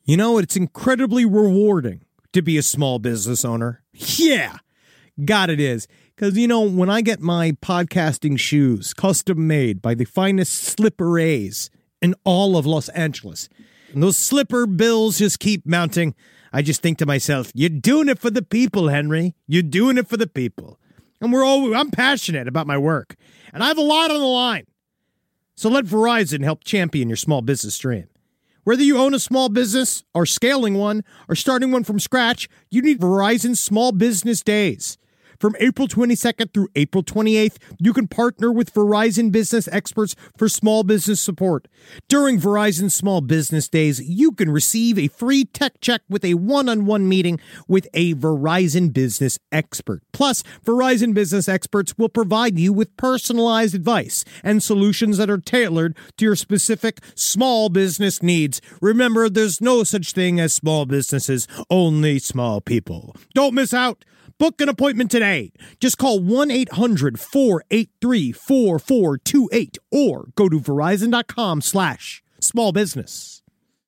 You know, it's incredibly rewarding to be a small business owner. Yeah, God, it is. Because, you know, when I get my podcasting shoes custom made by the finest slipper-a's in all of Los Angeles, and those slipper bills just keep mounting, I just think to myself, you're doing it for the people, Henry. You're doing it for the people. And I'm passionate about my work, and I have a lot on the line. So let Verizon help champion your small business dream. Whether you own a small business or scaling one or starting one from scratch, you need Verizon Small Business Days. From April 22nd through April 28th, you can partner with Verizon business experts for small business support. During Verizon Small Business Days, you can receive a free tech check with a one-on-one meeting with a Verizon business expert. Plus, Verizon business experts will provide you with personalized advice and solutions that are tailored to your specific small business needs. Remember, there's no such thing as small businesses, only small people. Don't miss out. Book an appointment today. Just call 1-800-483-4428 or go to verizon.com/smallbusiness.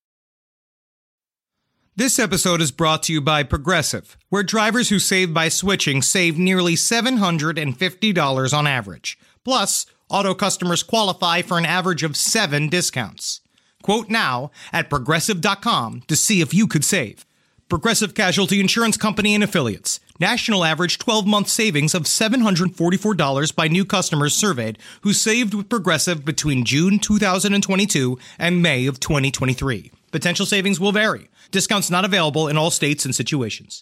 This episode is brought to you by Progressive, where drivers who save by switching save nearly $750 on average. Plus, auto customers qualify for an average of 7 discounts. Quote now at Progressive.com to see if you could save. Progressive Casualty Insurance Company and Affiliates. National average 12-month savings of $744 by new customers surveyed who saved with Progressive between June 2022 and May of 2023. Potential savings will vary. Discounts not available in all states and situations.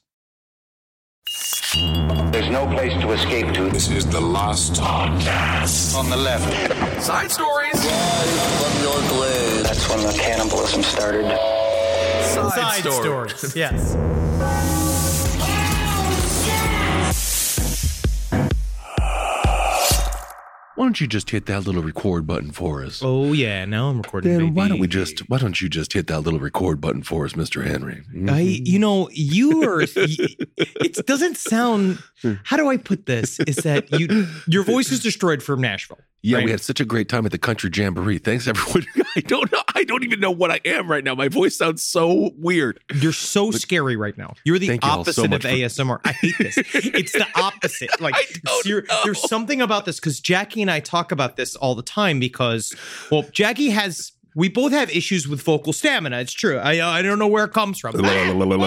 There's no place to escape to. This is the Lost Podcast. On the left. Side stories. From your glade. That's when the cannibalism started. Side stories. Yes. Why don't you just hit that little record button for us? Oh, yeah. Now I'm recording, Then baby. why don't you just hit that little record button for us, Mr. Henry? You are, it doesn't sound, how do I put this? Is that your voice is destroyed from Nashville. Yeah, right? we had such a great time at the Country Jamboree. Thanks, everyone. I don't even know what I am right now. My voice sounds so weird. You're so scary right now. You're the opposite of ASMR. I hate this. It's the opposite. Like, there's something about this, because Jackie and I talk about this all the time because, well, we both have issues with vocal stamina. It's true. I don't know where it comes from. Too much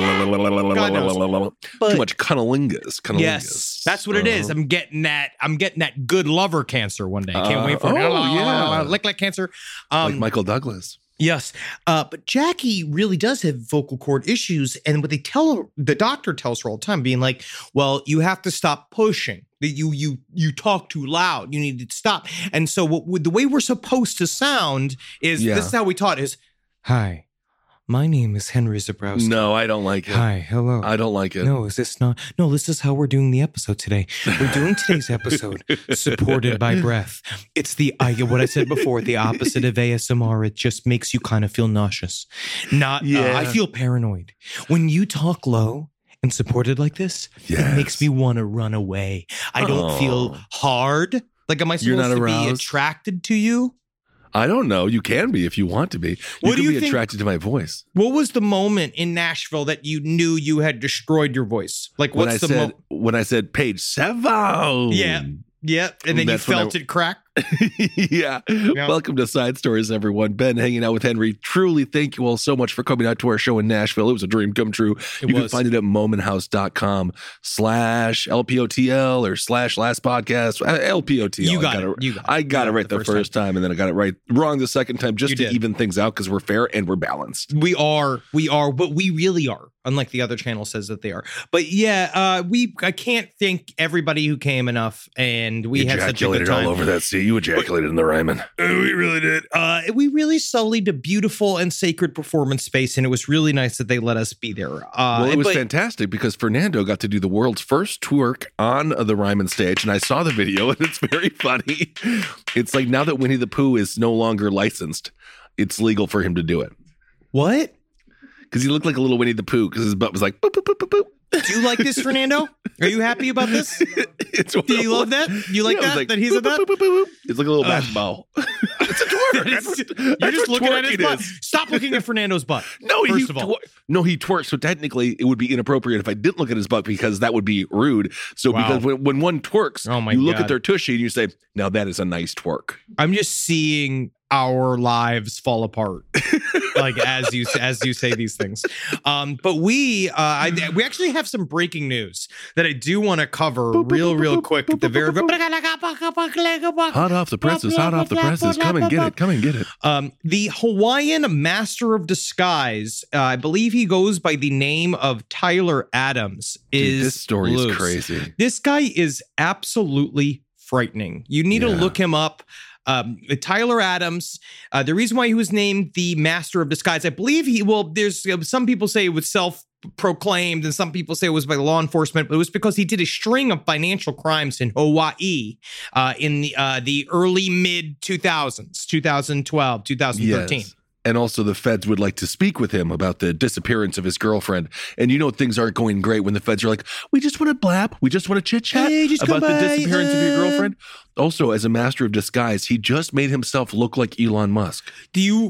cunnilingus. Yes, that's what it is. I'm getting that good lover cancer one day. Can't wait for it. Lick cancer. Like Michael Douglas. Yes. But Jackie really does have vocal cord issues. And what the doctor tells her all the time, being like, well, you have to stop pushing. You talk too loud. You need to stop. And so the way we're supposed to sound is, this is how we taught is, hi, my name is Henry Zebrowski. No, I don't like it. Hi, hello. I don't like it. No, is this not? No, this is how we're doing the episode today. We're doing today's episode supported by breath. It's what I said before, the opposite of ASMR. It just makes you kind of feel nauseous. I feel paranoid. When you talk low and supported like this, it makes me want to run away. I don't feel hard. Like, am I supposed to be attracted to you? I don't know. You can be if you want to be. You can be attracted to my voice. What was the moment in Nashville that you knew you had destroyed your voice? Like, when I said page 7. Yeah. And then you felt it crack? Yeah. Welcome to Side Stories, everyone. Ben hanging out with Henry. Truly thank you all so much for coming out to our show in Nashville. It was a dream come true. You can find it at momenthouse.com/LPOTL or /last podcast. LPOTL. I got it right the first time, and then I got it wrong the second time, just to even things out, because we're fair and we're balanced. We are, but we really are. Unlike the other channel says that they are. But yeah, I can't thank everybody who came enough, and we had such a good time. All over that seat. You ejaculated in the Ryman. We really did. We really sullied a beautiful and sacred performance space, and it was really nice that they let us be there. It was fantastic because Fernando got to do the world's first twerk on the Ryman stage, and I saw the video, and it's very funny. It's like, now that Winnie the Pooh is no longer licensed, it's legal for him to do it. What? Because he looked like a little Winnie the Pooh, because his butt was like boop, boop, boop, boop, boop. Do you like this, Fernando? Are you happy about this? Do you love that? You like that? Like, that he said that? boop, boop, boop, boop. It's like a little basketball. It's a twerk. You're just looking at his butt. Is. Stop looking at Fernando's butt. No, first of all. He twerks. So technically, it would be inappropriate if I didn't look at his butt because that would be rude. So because when one twerks, you look at their tushy and you say, "Now that is a nice twerk." I'm just seeing our lives fall apart, like as you say these things. But we actually have some breaking news that I do want to cover real quick at the very. Hot off the presses, hot off the presses. Come and get it. Come and get it. The Hawaiian Master of Disguise, I believe he goes by the name of Tyler Adams. This story is crazy. This guy is absolutely frightening. You need to look him up. Tyler Adams, the reason why he was named the Master of Disguise, I believe there's some people say it was self-proclaimed and some people say it was by law enforcement, but it was because he did a string of financial crimes in Hawaii in the early mid-2000s, 2012, 2013. Yes. And also the feds would like to speak with him about the disappearance of his girlfriend. And things aren't going great when the feds are like, we just want to blab. We just want to chit-chat about the disappearance of your girlfriend. Also, as a master of disguise, he just made himself look like Elon Musk. The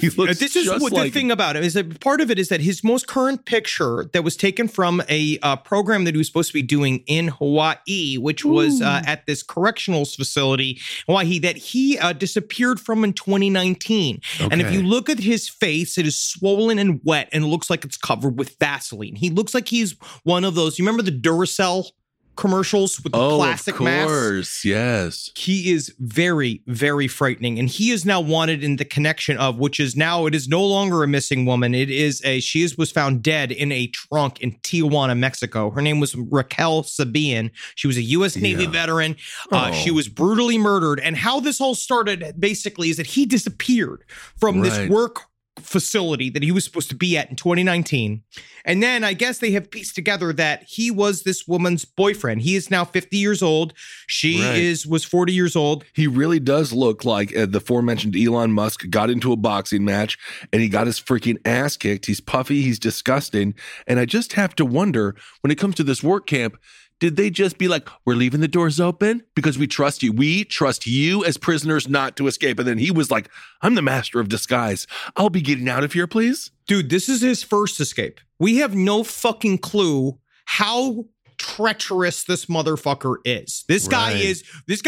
thing about it is that part of it is that his most current picture that was taken from a program that he was supposed to be doing in Hawaii, which was at this correctional facility in Hawaii that he disappeared from in 2019. Okay. And if you look at his face, it is swollen and wet and looks like it's covered with Vaseline. He looks like he's one of those. You remember the Duracell commercials with the plastic mask? Of course, yes. He is very, very frightening. And he is now wanted in the connection of, which is now, it is no longer a missing woman. It is was found dead in a trunk in Tijuana, Mexico. Her name was Raquel Sabian. She was a U.S. Navy veteran. She was brutally murdered. And how this all started, basically, is that he disappeared from this work facility that he was supposed to be at in 2019. And then I guess they have pieced together that he was this woman's boyfriend. He is now 50 years old. She was 40 years old. He really does look like the aforementioned Elon Musk got into a boxing match and he got his freaking ass kicked. He's puffy. He's disgusting. And I just have to wonder, when it comes to this work camp, did they just be like, we're leaving the doors open because we trust you. We trust you as prisoners not to escape. And then he was like, I'm the master of disguise. I'll be getting out of here, please. Dude, this is his first escape. We have no fucking clue how treacherous this motherfucker is. This guy's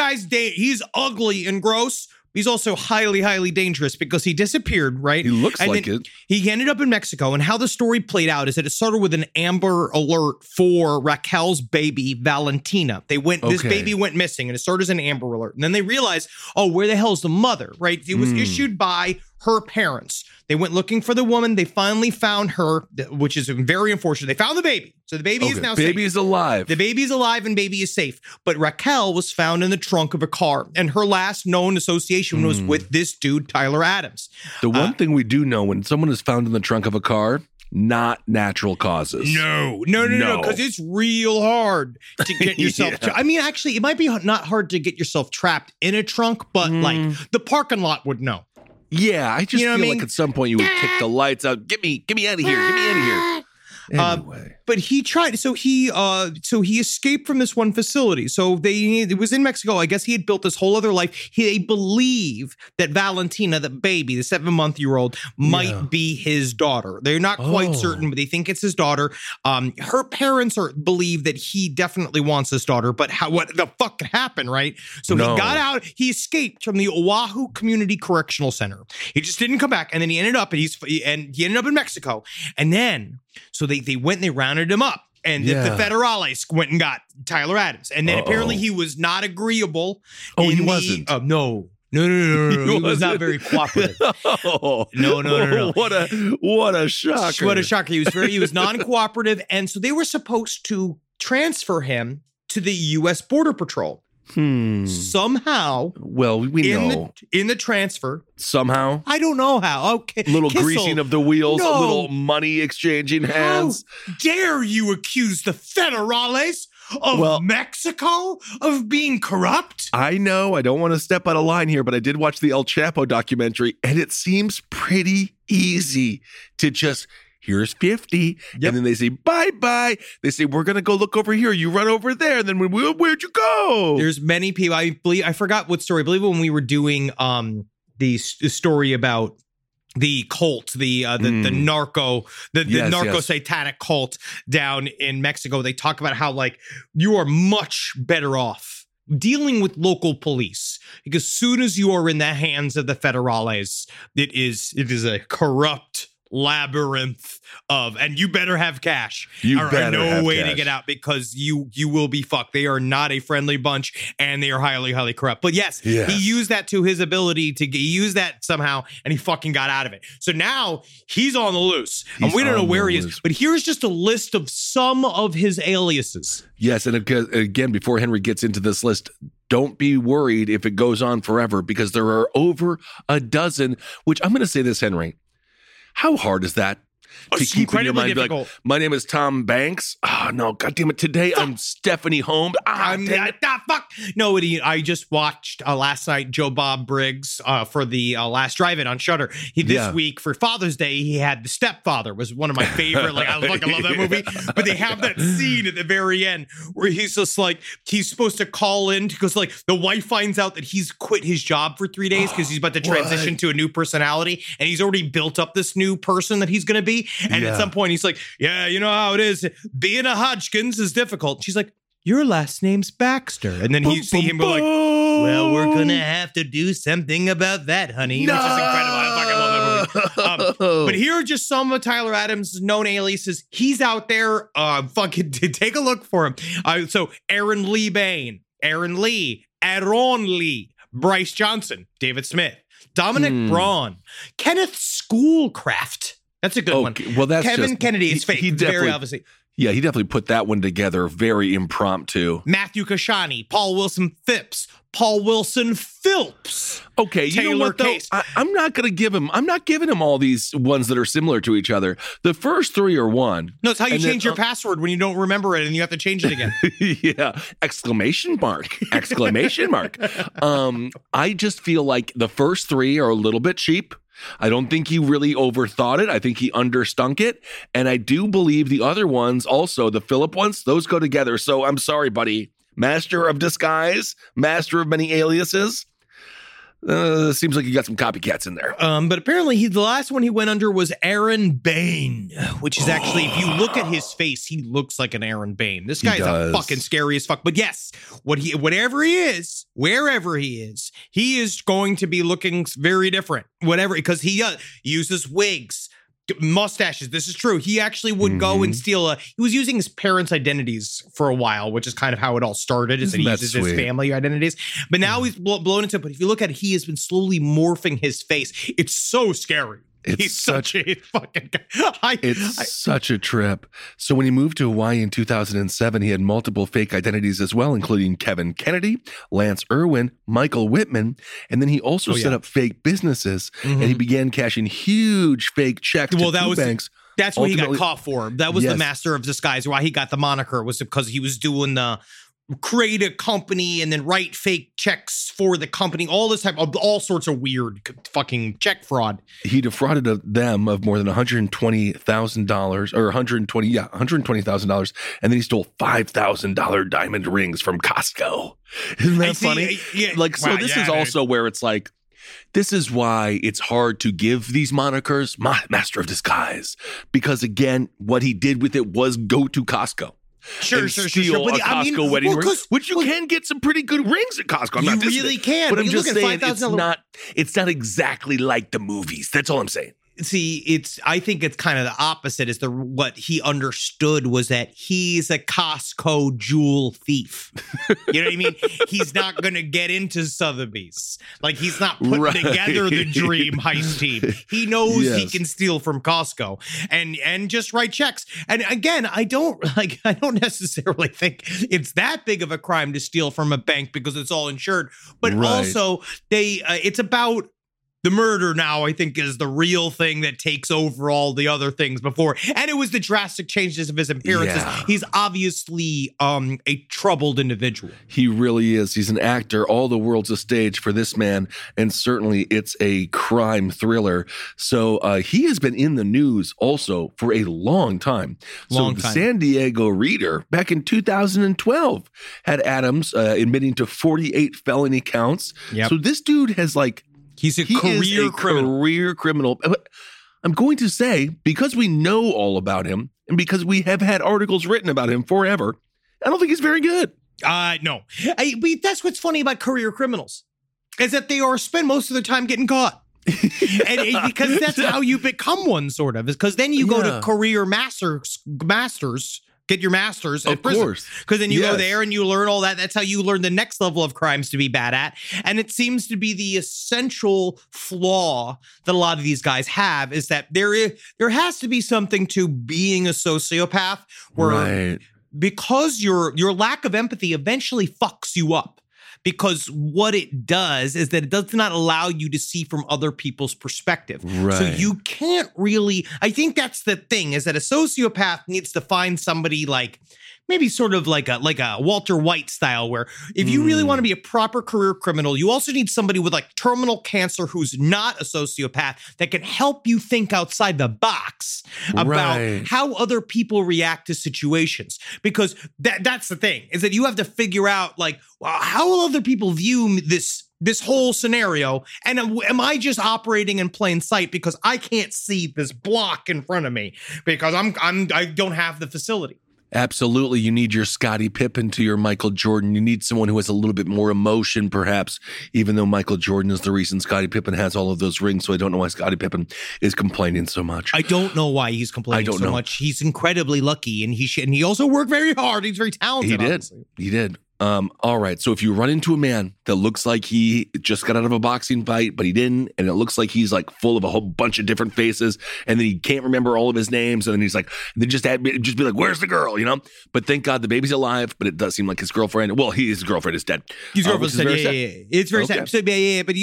he's ugly and gross. He's also highly, highly dangerous because he disappeared, right? He looks like it. He ended up in Mexico, and how the story played out is that it started with an Amber Alert for Raquel's baby, Valentina. This baby went missing, and it started as an Amber Alert. And then they realized, where the hell's the mother, right? It was issued by her parents. They went looking for the woman. They finally found her, which is very unfortunate. They found the baby. So the baby is now safe. Baby is alive. The baby is alive and baby is safe. But Raquel was found in the trunk of a car. And her last known association was with this dude, Tyler Adams. The one thing we do know, when someone is found in the trunk of a car, not natural causes. No. Because it's real hard to get yourself. I mean, actually, it might be not hard to get yourself trapped in a trunk, but like the parking lot would know. Yeah, I just feel like at some point you would kick the lights out. Get me out of here. Get me out of here. Anyway. But he tried, so he escaped from this one facility. So it was in Mexico. I guess he had built this whole other life. They believe that Valentina, the baby, the 7-month-old, might be his daughter. They're not quite certain, but they think it's his daughter. Her parents believe that he definitely wants his daughter, but what the fuck happened, right? So he got out, he escaped from the Oahu Community Correctional Center. He just didn't come back, and then he ended up in Mexico. And then, so they went and they rounded him up. And the federales went and got Tyler Adams. And then apparently he was not agreeable. He wasn't. No. He was not very cooperative. No. What a shocker. What a shocker. He was non-cooperative. And so they were supposed to transfer him to the U.S. Border Patrol. Somehow. Well, we know. In the transfer. Somehow. I don't know how. Okay. A little greasing of the wheels, a little money exchanging hands. How dare you accuse the federales of Mexico of being corrupt? I know. I don't want to step out of line here, but I did watch the El Chapo documentary, and it seems pretty easy to just here's 50. And then they say, bye-bye. They say, we're going to go look over here. You run over there. And then where'd you go? There's many people. I forgot what story. I believe when we were doing the story about the cult, the narco satanic cult down in Mexico, they talk about how like you are much better off dealing with local police, because soon as you are in the hands of the federales, it is a corrupt labyrinth of, and you better have cash. No way to get out, because you will be fucked. They are not a friendly bunch, and they are highly, highly corrupt. But yes, he used that to his ability to use that somehow, and he fucking got out of it. So now he's on the loose, and we don't know where he is. But here's just a list of some of his aliases. Yes, and again, before Henry gets into this list, don't be worried if it goes on forever, because there are over a dozen, which I'm going to say this, Henry. How hard is that? To keep in your mind, like, my name is Tom Banks. Oh, no, God damn it. Today I'm Stephanie Holmes. Fuck. No, I just watched last night Joe Bob Briggs for the last drive-in on Shudder. This week for Father's Day, he had The Stepfather, was one of my favorite. Like, I fucking love that movie. But they have that scene at the very end where he's just like, he's supposed to call in because like the wife finds out that he's quit his job for 3 days because he's about to transition to a new personality, and he's already built up this new person that he's going to be. And at some point he's like, yeah, you know how it is. Being a Hodgkins is difficult. She's like, your last name's Baxter. And then you see him go like, well, we're going to have to do something about that, honey. No! Which is incredible. I fucking love that movie. But here are just some of Tyler Adams' known aliases. He's out there. Fucking take a look for him. So Aaron Lee Bain, Aaron Lee, Aaron Lee, Bryce Johnson, David Smith, Dominic Braun, Kenneth Schoolcraft. That's a good one. Well, that's Kevin Kennedy is fake. He very obviously. Yeah, he definitely put that one together very impromptu. Matthew Kashani, Paul Wilson Phipps, Paul Wilson Phillips. Okay, you know what, though? I'm not going to give him, I'm not giving him all these ones that are similar to each other. The first three are one. No, it's how you change your password when you don't remember it and you have to change it again. Yeah, exclamation mark. I just feel like the first three are a little bit cheap. I don't think he really overthought it. I think he understunk it. And I do believe the other ones also, the Phillip ones, those go together. So I'm sorry, buddy. Master of disguise, master of many aliases. Seems like you got some copycats in there. But apparently the last one he went under was Aaron Bain, which is actually, if you look at his face, he looks like an Aaron Bain. This guy's a fucking scary as fuck. But yes, whatever he is, wherever he is going to be looking very different. Whatever, because he uses wigs, mustaches. This is true. He actually would go and steal he was using his parents' identities for a while, which is kind of how it all started, is that he uses his family identities. But now he's blown into it. But if you look at it, he has been slowly morphing his face. It's so scary. He's such a fucking guy. It's such a trip. So when he moved to Hawaii in 2007, he had multiple fake identities as well, including Kevin Kennedy, Lance Irwin, Michael Whitman, and then he also set up fake businesses, and he began cashing huge fake checks to banks. That's what he got caught for. That was the master of disguise. Why he got the moniker was because he was doing the create a company and then write fake checks for the company, all this type of all sorts of weird fucking check fraud. He defrauded them of more than $120,000 or $120,000, and then he stole $5,000 diamond rings from Costco. Isn't that funny? This is also where it's like, this is why it's hard to give these monikers master of disguise, because again, what he did with it was go to Costco. Sure. But a Costco wedding ring, which you can get some pretty good rings at Costco. I'm not you really can. But I'm just saying it's not exactly like the movies. That's all I'm saying. See, I think it's kind of the opposite. Is what he understood was that he's a Costco jewel thief. You know what I mean? He's not going to get into Sotheby's. Like, he's not putting together the dream heist team. He knows he can steal from Costco and just write checks. And again, I don't necessarily think it's that big of a crime to steal from a bank because it's all insured. But also, it's about The murder now, I think, is the real thing that takes over all the other things before. And it was the drastic changes of his appearances. Yeah. He's obviously a troubled individual. He really is. He's an actor. All the world's a stage for this man. And certainly it's a crime thriller. So he has been in the news also for a long time. So the San Diego Reader back in 2012 had Adams admitting to 48 felony counts. Yep. So this dude has He's a career criminal. Career criminal. I'm going to say, because we know all about him and because we have had articles written about him forever, I don't think he's very good. No. But that's what's funny about career criminals, is that they spend most of their time getting caught. And because that's how you become one, sort of, is because then you go to career masters, get your master's at prison. Of course. Because then you go there and you learn all that. That's how you learn the next level of crimes to be bad at. And it seems to be the essential flaw that a lot of these guys have, is that there has to be something to being a sociopath where because your lack of empathy eventually fucks you up. Because what it does is that it does not allow you to see from other people's perspective. Right. So you can't really, I think that's the thing, is that a sociopath needs to find somebody like, maybe sort of like a Walter White style, where if you really want to be a proper career criminal, you also need somebody with like terminal cancer who's not a sociopath that can help you think outside the box about how other people react to situations. Because that's the thing, is that you have to figure out like, how will other people view this whole scenario? And am I just operating in plain sight because I can't see this block in front of me because I don't have the facility? Absolutely. You need your Scottie Pippen to your Michael Jordan. You need someone who has a little bit more emotion, perhaps, even though Michael Jordan is the reason Scottie Pippen has all of those rings. So I don't know why Scottie Pippen is complaining so much. I don't know why he's complaining so much. He's incredibly lucky, and he also worked very hard. He's very talented. He did. All right. So if you run into a man that looks like he just got out of a boxing fight, but he didn't, and it looks like he's like full of a whole bunch of different faces, and then he can't remember all of his names, and then he's like, then just be like, where's the girl? You know? But thank God the baby's alive, but it does seem like his girlfriend, his girlfriend is dead. His girlfriend's dead. Yeah. It's very sad. So, but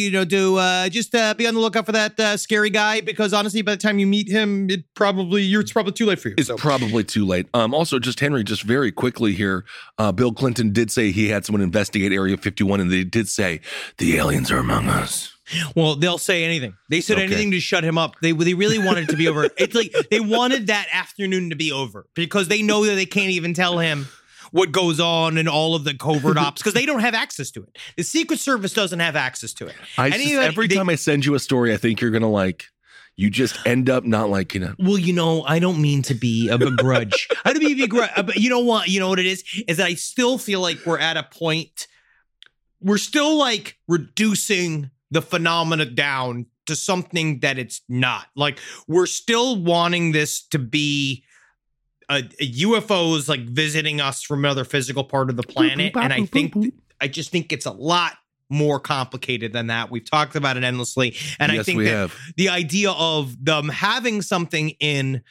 just be on the lookout for that scary guy, because honestly, by the time you meet him, it's probably too late for you. It's probably too late. Also, Henry, just very quickly here, Bill Clinton did say he had someone investigate Area 51, and they did say the aliens are among us. Well, they'll say anything. They said anything to shut him up. They really wanted it to be over. It's like they wanted that afternoon to be over because they know that they can't even tell him what goes on in all of the covert ops because they don't have access to it. The Secret Service doesn't have access to it. Every time I send you a story, I think you're going to like. You just end up not liking it. Well, I don't mean to be a begrudge. I don't mean to be a begrudge. But you know what? You know what it is that I still feel like we're at a point. We're still like reducing the phenomena down to something that it's not. Like we're still wanting this to be a UFOs like visiting us from another physical part of the planet. And I just think it's a lot more complicated than that. We've talked about it endlessly. And I think that the idea of them having something in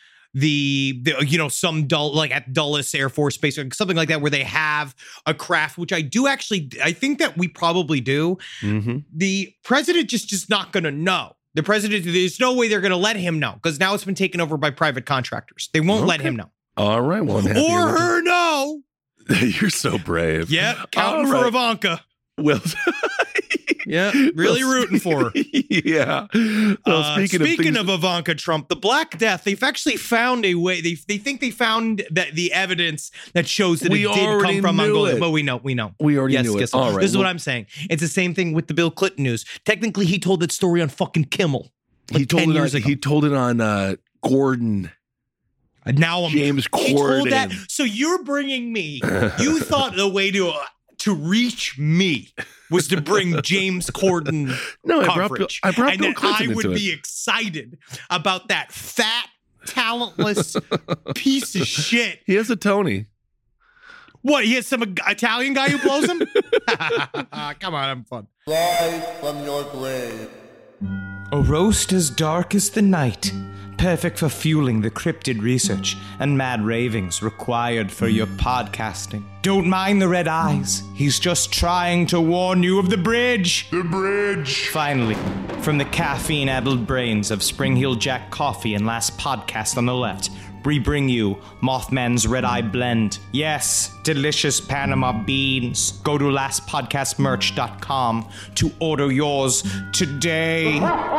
some like at Dulles Air Force Base or something like that, where they have a craft, which I think that we probably do. Mm-hmm. The president just not going to know. The president, there's no way they're going to let him know because now it's been taken over by private contractors. They won't let him know. All right. Well, or her know. You're so brave. Yeah. Counting for Ivanka. Well, yeah, really rooting for her. Yeah. Well, speaking of Ivanka Trump, the Black Death, they've actually found a way. They think they found the evidence that shows that it did come from Mongolia. But we know. We already knew it. All right. This is what I'm saying. It's the same thing with the Bill Clinton news. Technically, he told that story on fucking Kimmel. Like 10 years ago. He told it on Gordon. Now James Corden. So you're bringing me. You thought the way to reach me was to bring James Corden coverage. I brought and Bill then Clinton I would be excited about that fat, talentless piece of shit. He has a Tony. What, he has some Italian guy who blows him? Come on, I'm fun. Rise from your grave. A roast as dark as the night, perfect for fueling the cryptid research and mad ravings required for your podcasting. Don't mind the red eyes. He's just trying to warn you of the bridge. The bridge. Finally, from the caffeine-addled brains of Spring Heel Jack Coffee and Last Podcast on the Left, we bring you Mothman's Red Eye Blend. Yes, delicious Panama beans. Go to lastpodcastmerch.com to order yours today.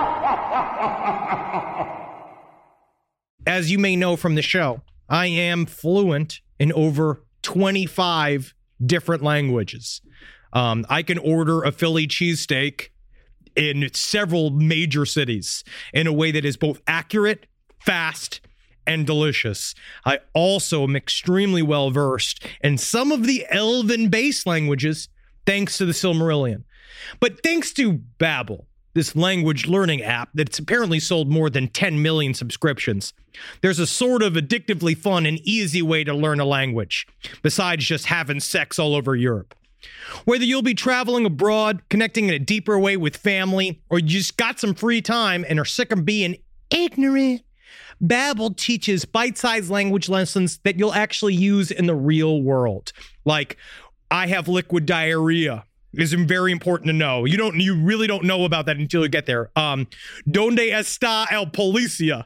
As you may know from the show, I am fluent in over 25 different languages. I can order a Philly cheesesteak in several major cities in a way that is both accurate, fast, and delicious. I also am extremely well versed in some of the Elven-based languages, thanks to the Silmarillion. But thanks to Babbel, this language learning app that's apparently sold more than 10 million subscriptions, there's a sort of addictively fun and easy way to learn a language, besides just having sex all over Europe. Whether you'll be traveling abroad, connecting in a deeper way with family, or you just got some free time and are sick of being ignorant, Babbel teaches bite-sized language lessons that you'll actually use in the real world. Like, I have liquid diarrhea. Is very important to know. You really don't know about that until you get there. Donde está el policía?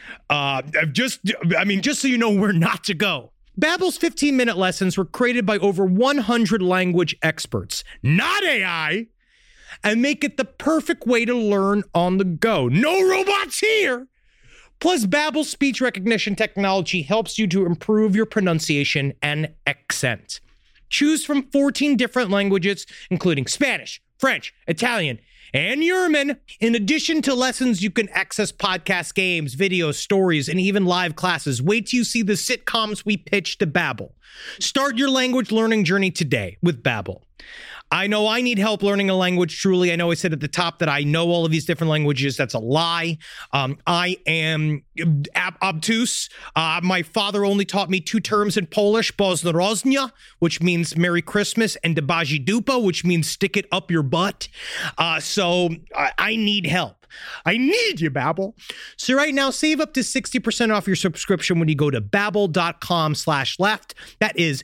Just so you know where not to go. Babbel's 15-minute lessons were created by over 100 language experts, not AI, and make it the perfect way to learn on the go. No robots here. Plus, Babbel's speech recognition technology helps you to improve your pronunciation and accent. Choose from 14 different languages, including Spanish, French, Italian, and German. In addition to lessons, you can access podcasts, games, videos, stories, and even live classes. Wait till you see the sitcoms we pitch to Babbel. Start your language learning journey today with Babbel. I know I need help learning a language, truly. I know I said at the top that I know all of these different languages. That's a lie. I am obtuse. My father only taught me 2 terms in Polish, Bożnarodznia, which means Merry Christmas, and Debaji Dupa, which means stick it up your butt. So I need help. I need you, Babbel. So right now, save up to 60% off your subscription when you go to babbel.com/left. That is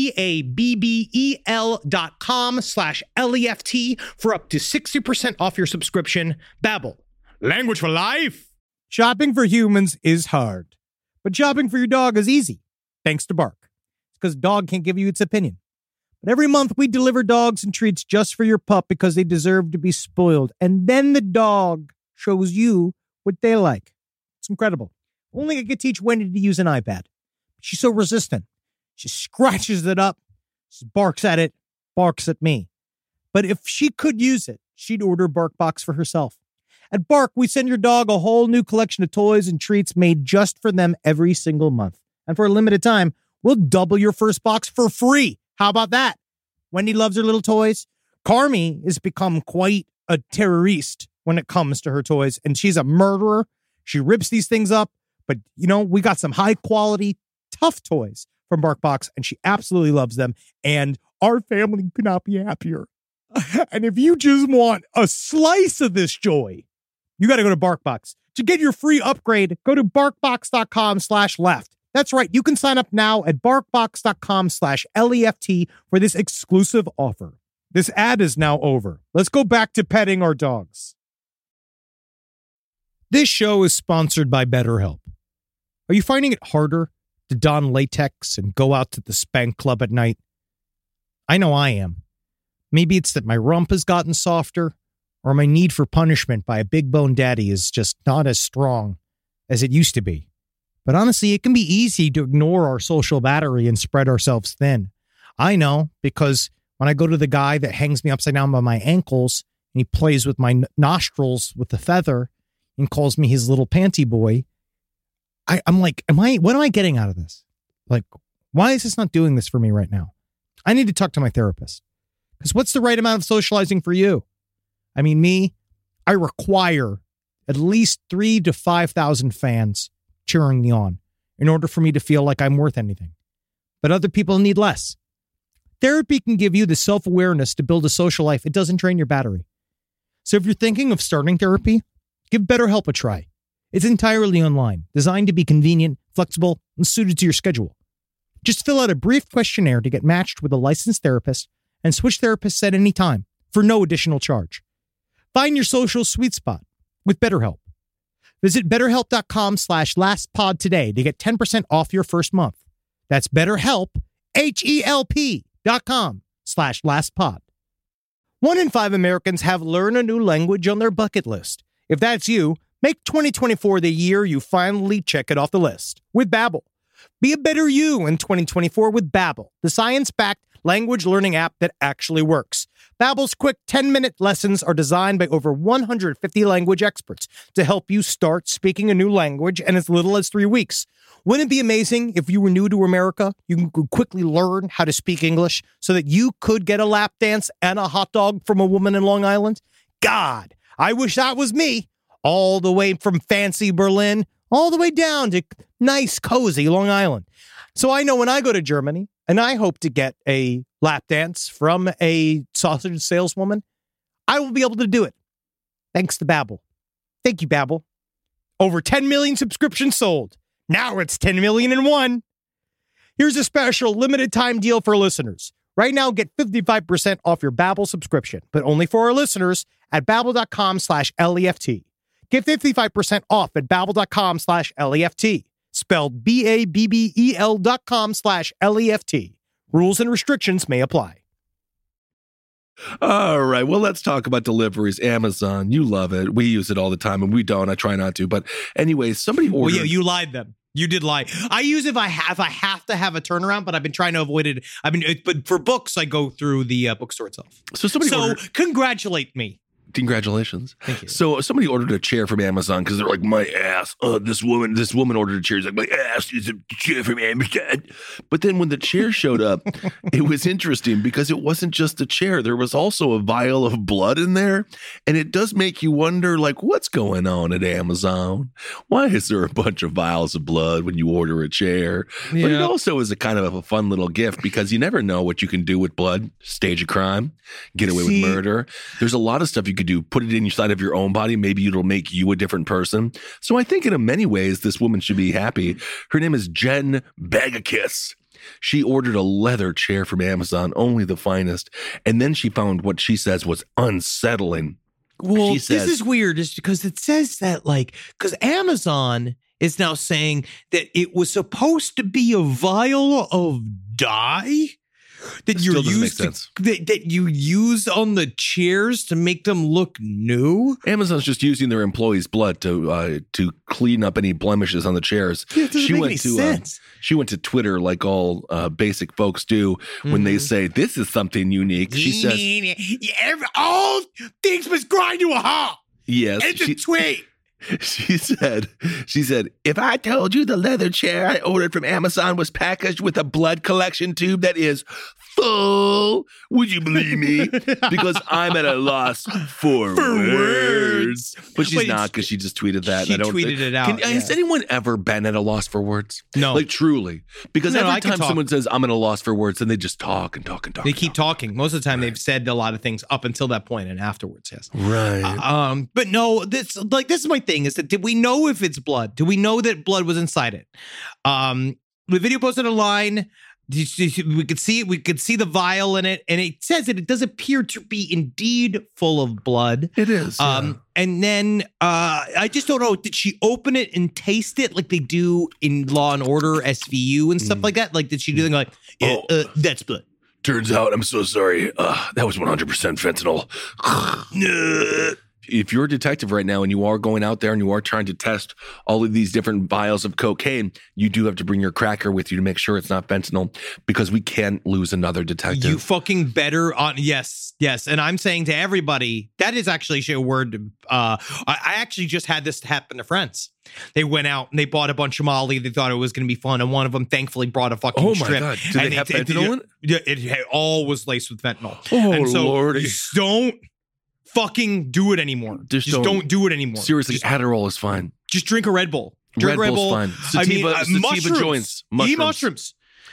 BABBEL.com/LEFT for up to 60% off your subscription. Babbel, language for life. Shopping for humans is hard, but shopping for your dog is easy, thanks to Bark. It's because dog can't give you its opinion. But every month we deliver dogs and treats just for your pup because they deserve to be spoiled. And then the dog shows you what they like. It's incredible. Only I could teach Wendy to use an iPad. She's so resistant. She scratches it up, she barks at it, barks at me. But if she could use it, she'd order BarkBox for herself. At Bark, we send your dog a whole new collection of toys and treats made just for them every single month. And for a limited time, we'll double your first box for free. How about that? Wendy loves her little toys. Carmi has become quite a terrorist when it comes to her toys, and she's a murderer. She rips these things up, but we got some high quality, tough toys from BarkBox, and she absolutely loves them, and our family could not be happier. And if you just want a slice of this joy, you got to go to BarkBox. To get your free upgrade, go to barkbox.com/left. That's right. You can sign up now at barkbox.com/LEFT for this exclusive offer. This ad is now over. Let's go back to petting our dogs. This show is sponsored by BetterHelp. Are you finding it harder to don latex and go out to the spank club at night? I know I am. Maybe it's that my rump has gotten softer, or my need for punishment by a big bone daddy is just not as strong as it used to be. But honestly, it can be easy to ignore our social battery and spread ourselves thin. I know, because when I go to the guy that hangs me upside down by my ankles and he plays with my nostrils with the feather and calls me his little panty boy, I'm like, what am I getting out of this? Like, why is this not doing this for me right now? I need to talk to my therapist. Because what's the right amount of socializing for you? I mean, I require at least 3,000 to 5,000 fans cheering me on in order for me to feel like I'm worth anything. But other people need less. Therapy can give you the self-awareness to build a social life. It doesn't drain your battery. So if you're thinking of starting therapy, give BetterHelp a try. It's entirely online, designed to be convenient, flexible, and suited to your schedule. Just fill out a brief questionnaire to get matched with a licensed therapist and switch therapists at any time for no additional charge. Find your social sweet spot with BetterHelp. Visit BetterHelp.com/LastPod today to get 10% off your first month. That's BetterHelp, HELP.com/LastPod. 1 in 5 Americans have learn a new language on their bucket list. If that's you, make 2024 the year you finally check it off the list with Babbel. Be a better you in 2024 with Babbel, the science-backed language learning app that actually works. Babbel's quick 10-minute lessons are designed by over 150 language experts to help you start speaking a new language in as little as 3 weeks. Wouldn't it be amazing if you were new to America, you could quickly learn how to speak English so that you could get a lap dance and a hot dog from a woman in Long Island? God, I wish that was me. All the way from fancy Berlin, all the way down to nice, cozy Long Island. So I know when I go to Germany and I hope to get a lap dance from a sausage saleswoman, I will be able to do it. Thanks to Babbel. Thank you, Babbel. Over 10 million subscriptions sold. Now it's 10 million and one. Here's a special limited time deal for listeners. Right now, get 55% off your Babbel subscription, but only for our listeners at Babbel.com/LEFT. Get 55% off at Babbel.com/LEFT. Spelled BABBEL.com/LEFT. Rules and restrictions may apply. All right. Well, let's talk about deliveries. Amazon, you love it. We use it all the time, and we don't. I try not to. But anyway, somebody ordered. Well, yeah, you lied them. You did lie. I use it if I have to have a turnaround, but I've been trying to avoid it. But for books, I go through the bookstore itself. So Congratulate me. Congratulations. Thank you. So somebody ordered a chair from Amazon because they're like, my ass. This woman ordered a chair. She's like, my ass is a chair from Amazon. But then when the chair showed up, it was interesting because it wasn't just a chair. There was also a vial of blood in there. And it does make you wonder, like, what's going on at Amazon? Why is there a bunch of vials of blood when you order a chair? Yeah. But it also is a kind of a fun little gift because you never know what you can do with blood. Stage a crime, get away with murder. There's a lot of stuff you could do. Put it inside of your own body. Maybe it'll make you a different person. So I think in many ways, this woman should be happy. Her name is Jen Bagakiss. She ordered a leather chair from Amazon, only the finest. And then she found what she says was unsettling. Well, this is weird is because it says that because Amazon is now saying that it was supposed to be a vial of dye that you use on the chairs to make them look new. Amazon's just using their employees' blood to clean up any blemishes on the chairs. Yeah, it doesn't make any sense. She went to Twitter like all basic folks do when they say this is something unique. She says, "All things must grind to a halt." Yes, it's a tweet. She said, if I told you the leather chair I ordered from Amazon was packaged with a blood collection tube that is full, would you believe me? Because I'm at a loss for words. But she's not because she just tweeted that. She tweeted it out. Has anyone ever been at a loss for words? No. Like truly. Because every time someone says I'm at a loss for words, then they just talk and talk and talk. They keep talking. Most of the time they've said a lot of things up until that point and afterwards, yes. Right. But no, this is my thing is that did we know if it's blood? Do we know that blood was inside it? The video posted online. We could see it. We could see the vial in it, and it says that it does appear to be indeed full of blood. It is. And then I just don't know. Did she open it and taste it like they do in Law and Order, SVU, and stuff like that? Like, did she do anything like, that's blood? Turns out, I'm so sorry. That was 100% fentanyl. If you're a detective right now and you are going out there and you are trying to test all of these different vials of cocaine, you do have to bring your cracker with you to make sure it's not fentanyl because we can't lose another detective. You fucking better on. Yes. And I'm saying to everybody, that is actually a word. I actually just had this happen to friends. They went out and they bought a bunch of Molly. They thought it was going to be fun. And one of them thankfully brought a fucking strip. Oh my God. Did they have fentanyl in it? It all was laced with fentanyl. Oh, and so Lordy. Just don't fucking do it anymore. Just don't do it anymore. Seriously, Adderall is fine. Just drink a Red Bull. Red Bull's fine. Sativa joints. Eat mushrooms.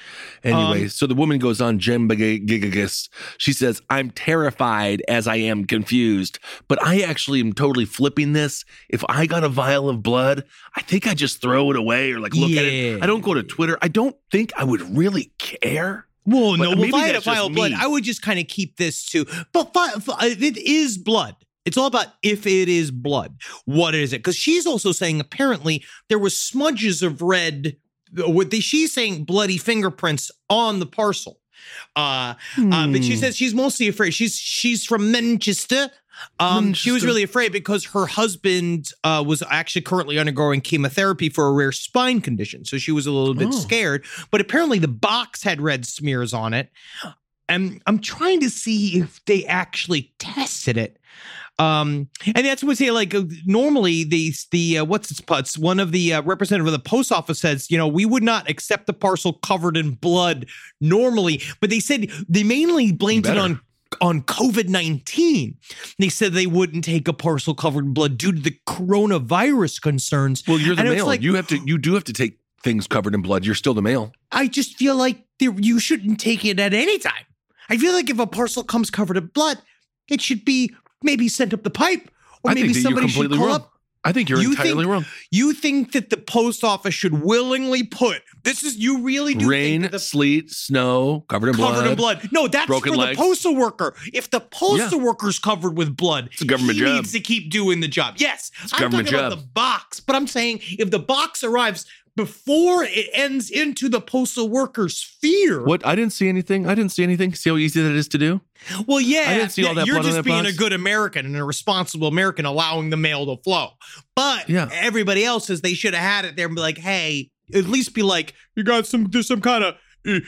Anyway, so the woman goes on, Jem Gigagus. She says, I'm terrified as I am confused, but I actually am totally flipping this. If I got a vial of blood, I think I just throw it away or like look at it. I don't go to Twitter. I don't think I would really care. Well, But no, maybe if I had a that's just vial of blood, me. I would just kind of keep this too. But it is blood. It's all about if it is blood. What is it? Because she's also saying apparently there was smudges of red. She's saying bloody fingerprints on the parcel. But she says she's mostly afraid. She's from Manchester. She was really afraid because her husband was actually currently undergoing chemotherapy for a rare spine condition. So she was a little bit scared. But apparently the box had red smears on it. And I'm trying to see if they actually tested it. And that's what they like. Normally, one of the representative of the post office says, we would not accept the parcel covered in blood normally. But they said they mainly blamed it on COVID-19. They said they wouldn't take a parcel covered in blood due to the coronavirus concerns. Well, you're the And it's male. like, You do have to take things covered in blood. You're still the male. I just feel like you shouldn't take it at any time. I feel like if a parcel comes covered in blood, it should be maybe sent up the pipe, or I maybe think that somebody you're completely should call wrong. up. I think you're entirely wrong. You think that the post office should willingly put you really do Rain, think that sleet, snow, covered in blood. No, that's broken for legs. the postal worker. If the postal worker's covered with blood, It's a government he job. needs to keep doing the job. Yes, a I'm government talking about job. the box, but I'm saying if the box arrives before it ends into the postal worker's sphere. What? I didn't see anything. See how easy that is to do? Well, yeah, I didn't see all that you're blood on just that being box. a good American and a responsible American allowing the mail to flow. But Yeah. everybody else says they should have had it there and be like, hey, at least be like, you got there's some kind of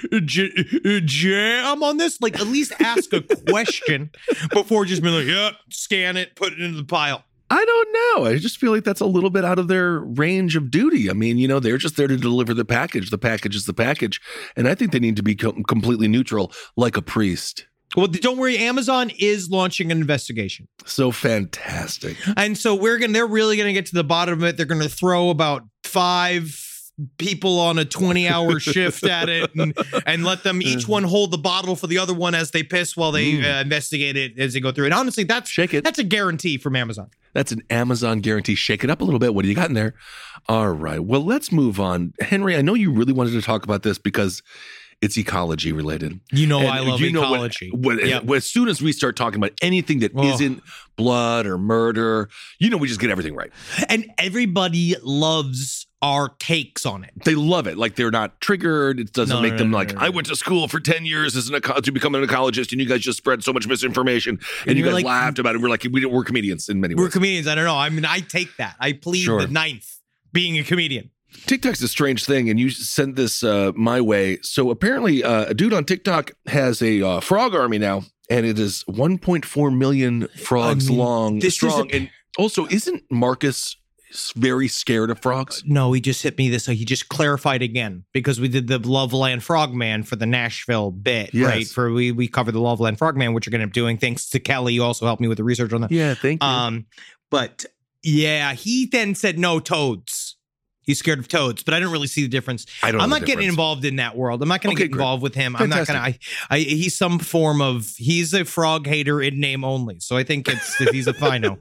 jam on this? Like, at least ask a question before just being like, yep, scan it, put it into the pile. I don't know. I just feel like that's a little bit out of their range of duty. I mean, they're just there to deliver the package. The package is the package. And I think they need to be completely neutral, like a priest. Well, don't worry. Amazon is launching an investigation. So fantastic. And so they're really going to get to the bottom of it. They're going to throw about 5 people on a 20-hour shift at it and let them each one hold the bottle for the other one as they piss while they investigate it as they go through. And honestly, that's a guarantee from Amazon. That's an Amazon guarantee. Shake it up a little bit. What do you got in there? All right. Well, let's move on. Henry, I know you really wanted to talk about this because it's ecology related. I love ecology. As soon as we start talking about anything that isn't blood or murder, we just get everything right. And everybody loves our takes on it. They love it. Like they're not triggered. It doesn't make them I went to school for 10 years to become an ecologist and you guys just spread so much misinformation and you guys laughed about it. We're comedians in many ways. We're comedians. I don't know. I mean, I take that. I plead the 9th being a comedian. TikTok's a strange thing, and you sent this my way. So apparently a dude on TikTok has a frog army now, and it is 1.4 million frogs strong. And also, isn't Marcus very scared of frogs? No, he just hit me this. He just clarified again because we did the Loveland Frogman for the Nashville bit, right? We covered the Loveland Frogman, which you're going to be doing. Thanks to Kelly, you also helped me with the research on that. Yeah, thank you. But yeah, he then said no toads. He's scared of toads, but I don't really see the difference. I'm not getting involved in that world. I'm not going to get involved with him. Fantastic. I'm not going to. He's some form of. He's a frog hater in name only. So I think he's a fino.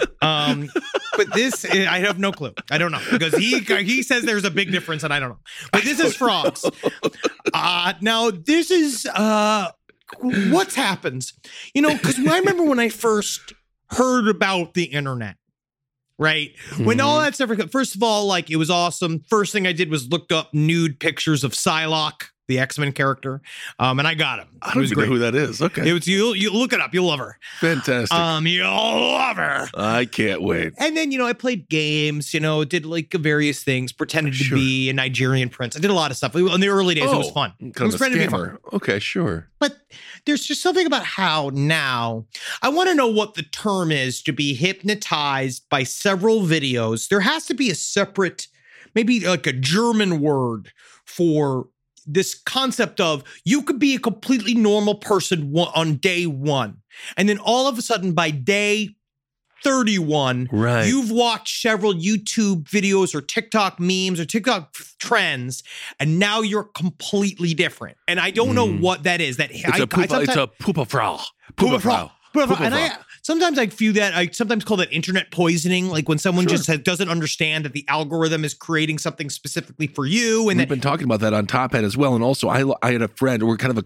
But this, I have no clue. I don't know because he says there's a big difference, and I don't know. But this is frogs. Now this is what happens. Because I remember when I first heard about the internet. Right. When all that stuff, first of all, it was awesome. First thing I did was looked up nude pictures of Psylocke, the X-Men character. And I got him. I don't even know who that is. Okay. It was you look it up. You'll love her. Fantastic. You'll love her. I can't wait. And then, I played games, did various things, pretended to be a Nigerian prince. I did a lot of stuff. In the early days, it was fun. Kind it was of a to be scammer. fun. Okay, sure. But there's just something about how now I want to know what the term is to be hypnotized by several videos. There has to be a separate, maybe like a German word for this concept of you could be a completely normal person on day one. And then all of a sudden by day 31. Right. You've watched several YouTube videos or TikTok memes or TikTok trends, and now you're completely different. And I don't know what that is. It's a poopa frau. And sometimes I feel that I sometimes call that internet poisoning, like when someone just doesn't understand that the algorithm is creating something specifically for you. And we've been talking about that on Top Hat as well. And also, I had a friend, we're kind of a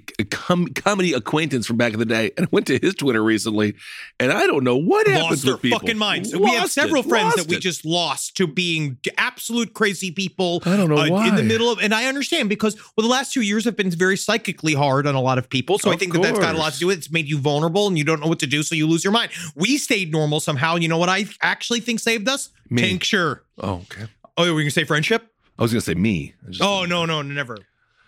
comedy acquaintance from back in the day, and I went to his Twitter recently, and I don't know what happens with people. Lost their fucking minds. So we have several friends that we just lost to being absolute crazy people. I don't know why. In the middle of, and I understand because the last 2 years have been very psychically hard on a lot of people. So I think that's got a lot to do with it. It's made you vulnerable and you don't know what to do, so you lose your mind. We stayed normal somehow. You know what I actually think saved us? Me. Tincture. Oh, okay. Oh, were you going to say friendship? I was going to say me. No, never.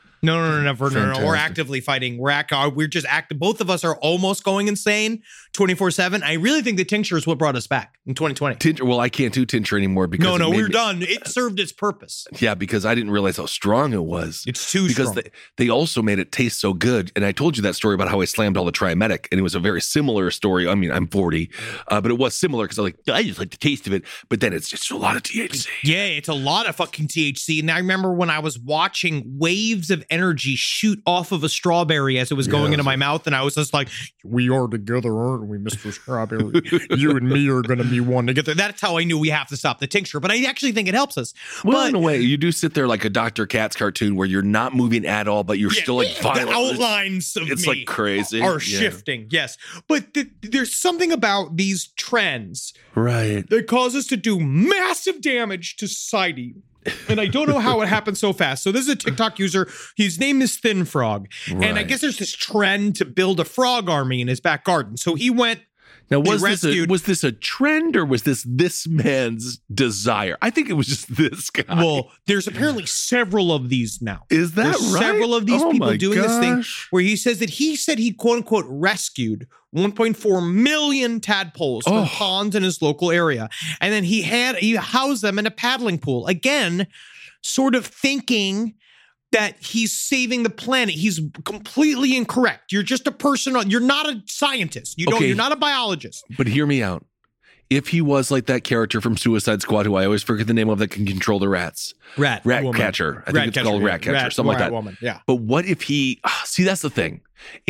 No, never. No. We're actively fighting. We're just active. Both of us are almost going insane 24/7. I really think the tincture is what brought us back in 2020. Well, I can't do tincture anymore because we're done. It served its purpose. Yeah, because I didn't realize how strong it was. It's too strong. Because they also made it taste so good. And I told you that story about how I slammed all the Triametic, and it was a very similar story. I mean, I'm 40, but it was similar because I just like the taste of it. But then it's just a lot of THC. Yeah, it's a lot of fucking THC. And I remember when I was watching waves of energy shoot off of a strawberry as it was going into my mouth, and I was just like, "We are together, aren't we, Mr. Strawberry? You and me are going to be one together." That's how I knew we have to stop the tincture. But I actually think it helps us. Well, in a way, you do sit there like a Dr. Katz cartoon where you're not moving at all, but you're still like violent. The outlines of it's like crazy are shifting. Yes, but there's something about these trends, right, that cause us to do massive damage to society. And I don't know how it happened so fast. So this is a TikTok user. His name is Thin Frog. Right. And I guess there's this trend to build a frog army in his back garden. So he went. Now, was this a trend or was this man's desire? I think it was just this guy. Well, there's apparently several of these now. Is that there's right? Several of these people doing this thing where he said he quote unquote rescued 1.4 million tadpoles from ponds in his local area. And then he housed them in a paddling pool. Again, sort of thinking that he's saving the planet. He's completely incorrect. You're just a person. You're not a scientist. You're not a biologist. But hear me out. If he was like that character from Suicide Squad, who I always forget the name of, that can control the rats. Rat catcher. I think it's called rat catcher, something like that. Woman, yeah. But what if he, see, that's the thing.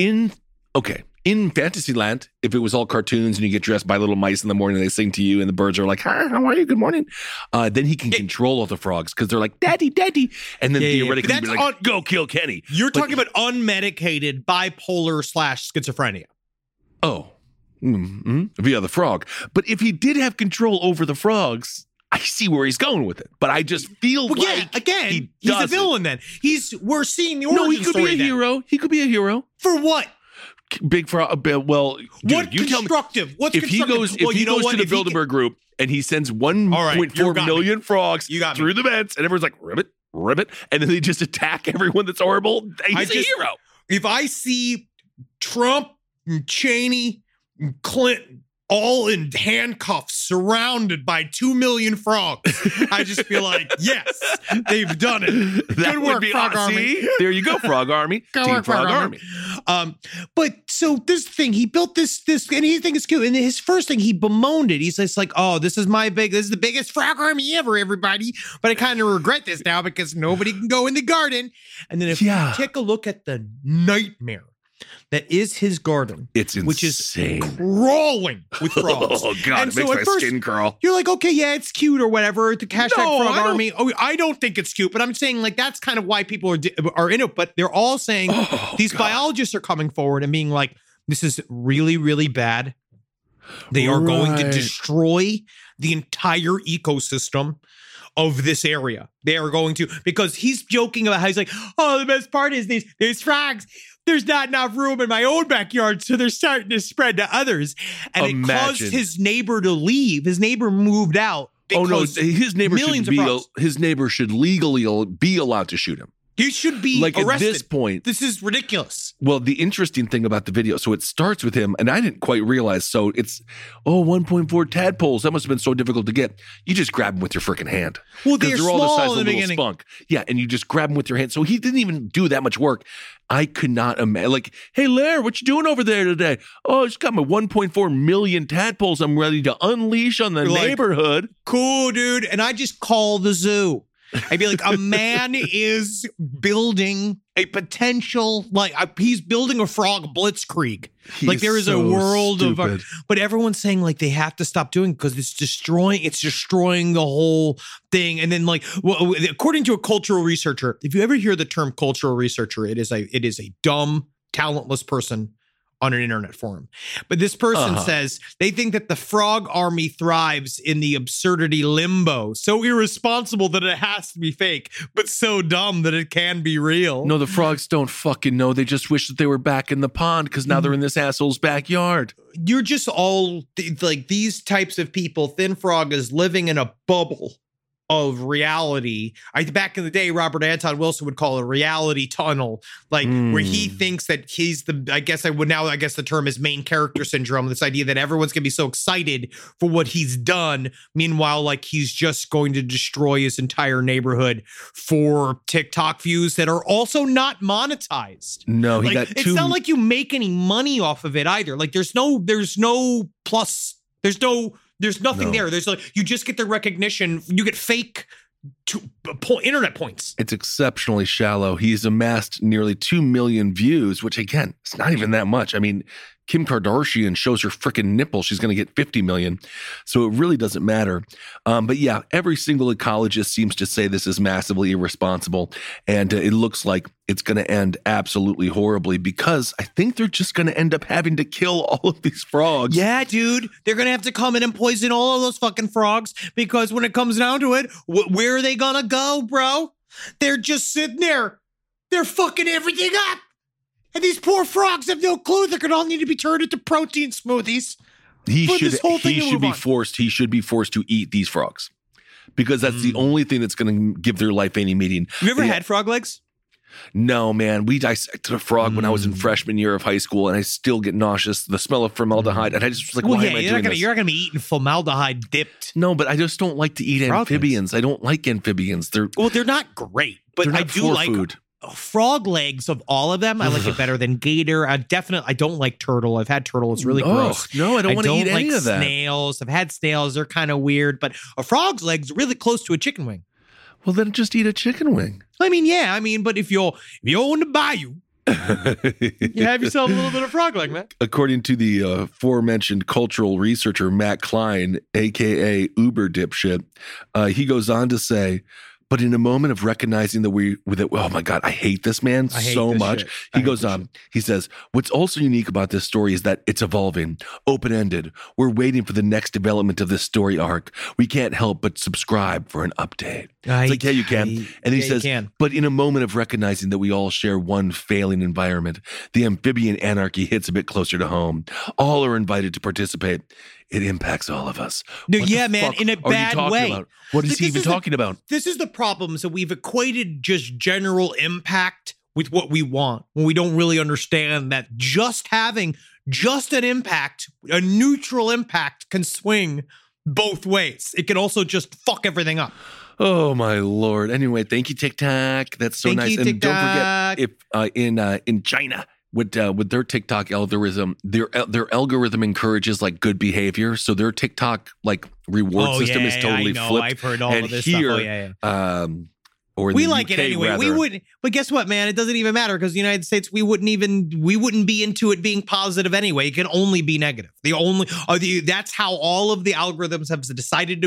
In Fantasyland, if it was all cartoons and you get dressed by little mice in the morning and they sing to you and the birds are like, "Hi, how are you? Good morning." Then he can control all the frogs because they're like, "Daddy, daddy." And then theoretically he'd be like, "Go kill Kenny." You're talking about unmedicated bipolar / schizophrenia. Oh, via the frog. But if he did have control over the frogs, I see where he's going with it. But I just feel he's a villain then. We're seeing the origin story. No, he could be a hero. He could be a hero. For what? Big frog. Well, dude, what you constructive? Tell me. If he goes to the Bilderberg group and he sends 1.4 million frogs through the vents, and everyone's like, ribbit, and then they just attack everyone that's horrible, he's a hero. If I see Trump and Cheney and Clinton all in handcuffs, surrounded by 2 million frogs, I just feel like, yes, they've done it. Good work, Frog Army. There you go, Frog Army. Team Frog Army. But so this thing, he built this, and he thinks it's cute. And his first thing, he bemoaned it. He's just like, "Oh, this is the biggest Frog Army ever, everybody. But I kind of regret this now because nobody can go in the garden." And then if you take a look at the nightmare that is his garden, it's insane. Which is crawling with frogs. Oh, God, and it makes my skin crawl. You're like, okay, yeah, it's cute or whatever. The hashtag Frog Army. Oh, I don't think it's cute, but I'm saying like that's kind of why people are in it. But they're all saying these biologists are coming forward and being like, this is really, really bad. They are going to destroy the entire ecosystem of this area. They are going to, because he's joking about how he's like, "Oh, the best part is there's frogs. There's not enough room in my own backyard, so they're starting to spread to others." And it caused his neighbor to leave. His neighbor moved out. Oh no, his neighbor should legally be allowed to shoot him. He should be like arrested. at this point. This is ridiculous. Well, the interesting thing about the video, so it starts with him, and I didn't quite realize. So it's 1.4 tadpoles. That must have been so difficult to get. You just grab them with your freaking hand. Well, they're all the small size in of the a little beginning. spunk. Yeah, and you just grab them with your hand. So he didn't even do that much work. I could not imagine. Like, hey, Lair, what you doing over there today? Oh, I just got my 1.4 million tadpoles I'm ready to unleash on the neighborhood. Cool, dude. And I just call the zoo. I'd be like, a man is building a potential, he's building a frog blitzkrieg. He's there is so a world stupid. but everyone's saying they have to stop doing it because it's destroying the whole thing. And then according to a cultural researcher, if you ever hear the term cultural researcher, it is a dumb, talentless person on an internet forum. But this person says they think that the frog army thrives in the absurdity limbo. So irresponsible that it has to be fake, but so dumb that it can be real. No, the frogs don't fucking know. They just wish that they were back in the pond because now they're in this asshole's backyard. You're just all these types of people. Thin Frog is living in a bubble of reality. Back in the day, Robert Anton Wilson would call it a reality tunnel, where he thinks that he's I guess the term is main character syndrome. This idea that everyone's gonna be so excited for what he's done. Meanwhile, he's just going to destroy his entire neighborhood for TikTok views that are also not monetized. No, It's not like you make any money off of it either. There's no plus. There's nothing there. There's you just get the recognition. You get fake internet points. It's exceptionally shallow. He's amassed nearly 2 million views, which again, it's not even that much. I mean, Kim Kardashian shows her freaking nipple. She's going to get 50 million. So it really doesn't matter. But yeah, every single ecologist seems to say this is massively irresponsible. And it looks like it's going to end absolutely horribly because I think they're just going to end up having to kill all of these frogs. Yeah, dude. They're going to have to come in and poison all of those fucking frogs because when it comes down to it, where are they going to go, bro? They're just sitting there. They're fucking everything up. And these poor frogs have no clue they're going to all need to be turned into protein smoothies. He should be forced to eat these frogs because that's the only thing that's going to give their life any meaning. Have you ever had frog legs? No, man. We dissected a frog when I was in freshman year of high school, and I still get nauseous. The smell of formaldehyde, and I just was like, why am I doing this? You're not going to be eating formaldehyde dipped. No, but I just don't like to eat amphibians. I don't like amphibians. They're not great, but they're not I do like food. Frog legs of all of them. I like it better than gator. I don't like turtle. I've had turtle. It's really gross. No, I don't want to eat any of that. Snails. I've had snails. They're kind of weird, but a frog's leg's really close to a chicken wing. Well, then just eat a chicken wing. But if you're in the bayou, you have yourself a little bit of frog leg, man. According to the aforementioned cultural researcher, Matt Klein, a.k.a. Uber dipshit, he goes on to say, but in a moment of recognizing oh my God, I hate this man so much. He goes on, he says, what's also unique about this story is that it's evolving, open-ended. We're waiting for the next development of this story arc. We can't help but subscribe for an update. It's like, yeah, you can. And he says, but in a moment of recognizing that we all share one failing environment, the amphibian anarchy hits a bit closer to home. All are invited to participate. It impacts all of us. No, yeah, man, in a bad way. About? What is he even talking about? This is the problem. So we've equated just general impact with what we want when we don't really understand that just having just an impact, a neutral impact, can swing both ways. It can also just fuck everything up. Oh my Lord. Anyway, thank you, TikTok. That's so nice. And don't forget, if in China, with their TikTok algorithm, their algorithm encourages good behavior. So their TikTok reward system is totally flipped. I've heard all of this stuff. Or we the like UK, it anyway. rather. We wouldn't, but guess what, man? It doesn't even matter because the United States, we wouldn't be into it being positive anyway. It can only be negative. That's how all of the algorithms have decided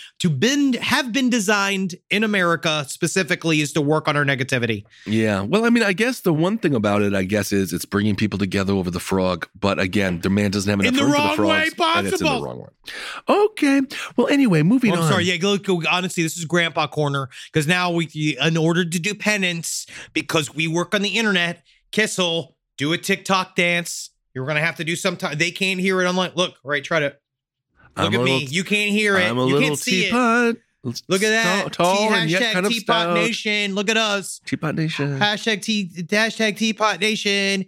have been designed in America specifically, is to work on our negativity. Yeah. Well, I mean, I guess the one thing about it, is it's bringing people together over the frog. But again, the man doesn't have enough room for the frogs. And it's in the wrong way. Okay. Well, anyway, moving on. I'm sorry. Yeah, honestly, this is Grandpa Corner because now in order to do penance, because we work on the internet, Kissel, do a TikTok dance. You're going to have to do sometime. They can't hear it. I'm like, look, all right, try to look at me. You can't hear it. I'm a you little can't see teapot. Look at that. Tall and yet kind of Teapot stout. Nation. Look at us. Teapot Nation. Hashtag Teapot Nation.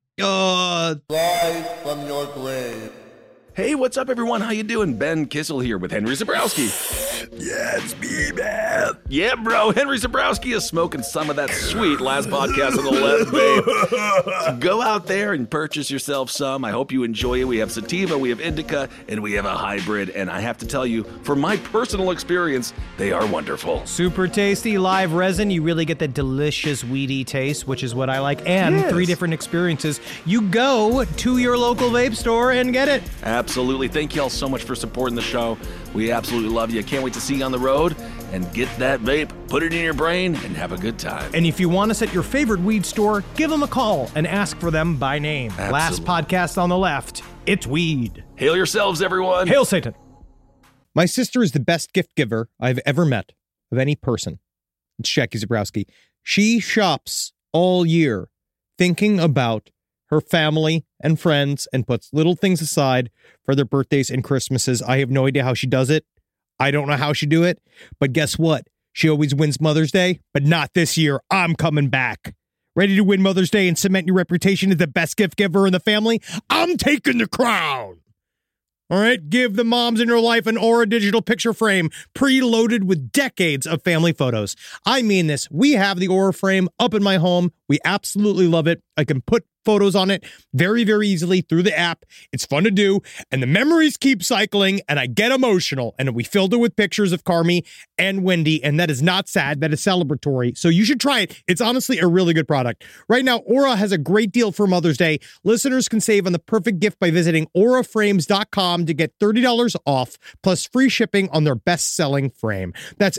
Live from your grave. Hey, what's up, everyone? How you doing? Ben Kissel here with Henry Zabrowski. Yeah, it's me, man. Yeah, bro. Henry Zabrowski is smoking some of that sweet last podcast on the left, babe. So go out there and purchase yourself some. I hope you enjoy it. We have sativa, we have indica, and we have a hybrid. And I have to tell you, from my personal experience, they are wonderful. Super tasty live resin. You really get that delicious weedy taste, which is what I like. And Yes. 3 different experiences. You go to your local vape store and get it. Absolutely. Thank you all so much for supporting the show. We absolutely love you. Can't wait to see you on the road and get that vape, put it in your brain, and have a good time. And if you want us at your favorite weed store, give them a call and ask for them by name. Last Absolutely. podcast on the left, it's weed. Hail yourselves, everyone. Hail Satan. My sister is the best gift giver I've ever met of any person. It's Jackie Zabrowski. She shops all year thinking about her family and friends and puts little things aside for their birthdays and Christmases. I have no idea how she does it. I don't know how she do it, but guess what? She always wins Mother's Day, but not this year. I'm coming back. Ready to win Mother's Day and cement your reputation as the best gift giver in the family? I'm taking the crown. All right, give the moms in your life an Aura digital picture frame preloaded with decades of family photos. I mean this. We have the Aura frame up in my home. We absolutely love it. I can put photos on it very, very easily through the app. It's fun to do, and the memories keep cycling, and I get emotional. And we filled it with pictures of Carmi and Wendy, and that is not sad. That is celebratory. So you should try it. It's honestly a really good product. Right now, Aura has a great deal for Mother's Day. Listeners can save on the perfect gift by visiting auraframes.com to get $30 off, plus free shipping on their best-selling frame. That's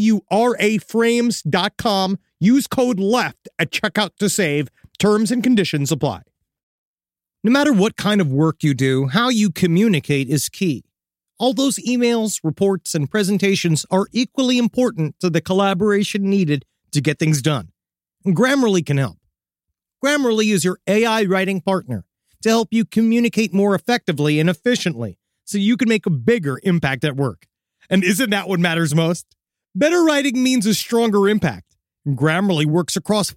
auraframes.com. Use code LEFT at checkout to save. Terms and conditions apply. No matter what kind of work you do, how you communicate is key. All those emails, reports, and presentations are equally important to the collaboration needed to get things done. And Grammarly can help. Grammarly is your AI writing partner to help you communicate more effectively and efficiently so you can make a bigger impact at work. And isn't that what matters most? Better writing means a stronger impact. Grammarly works across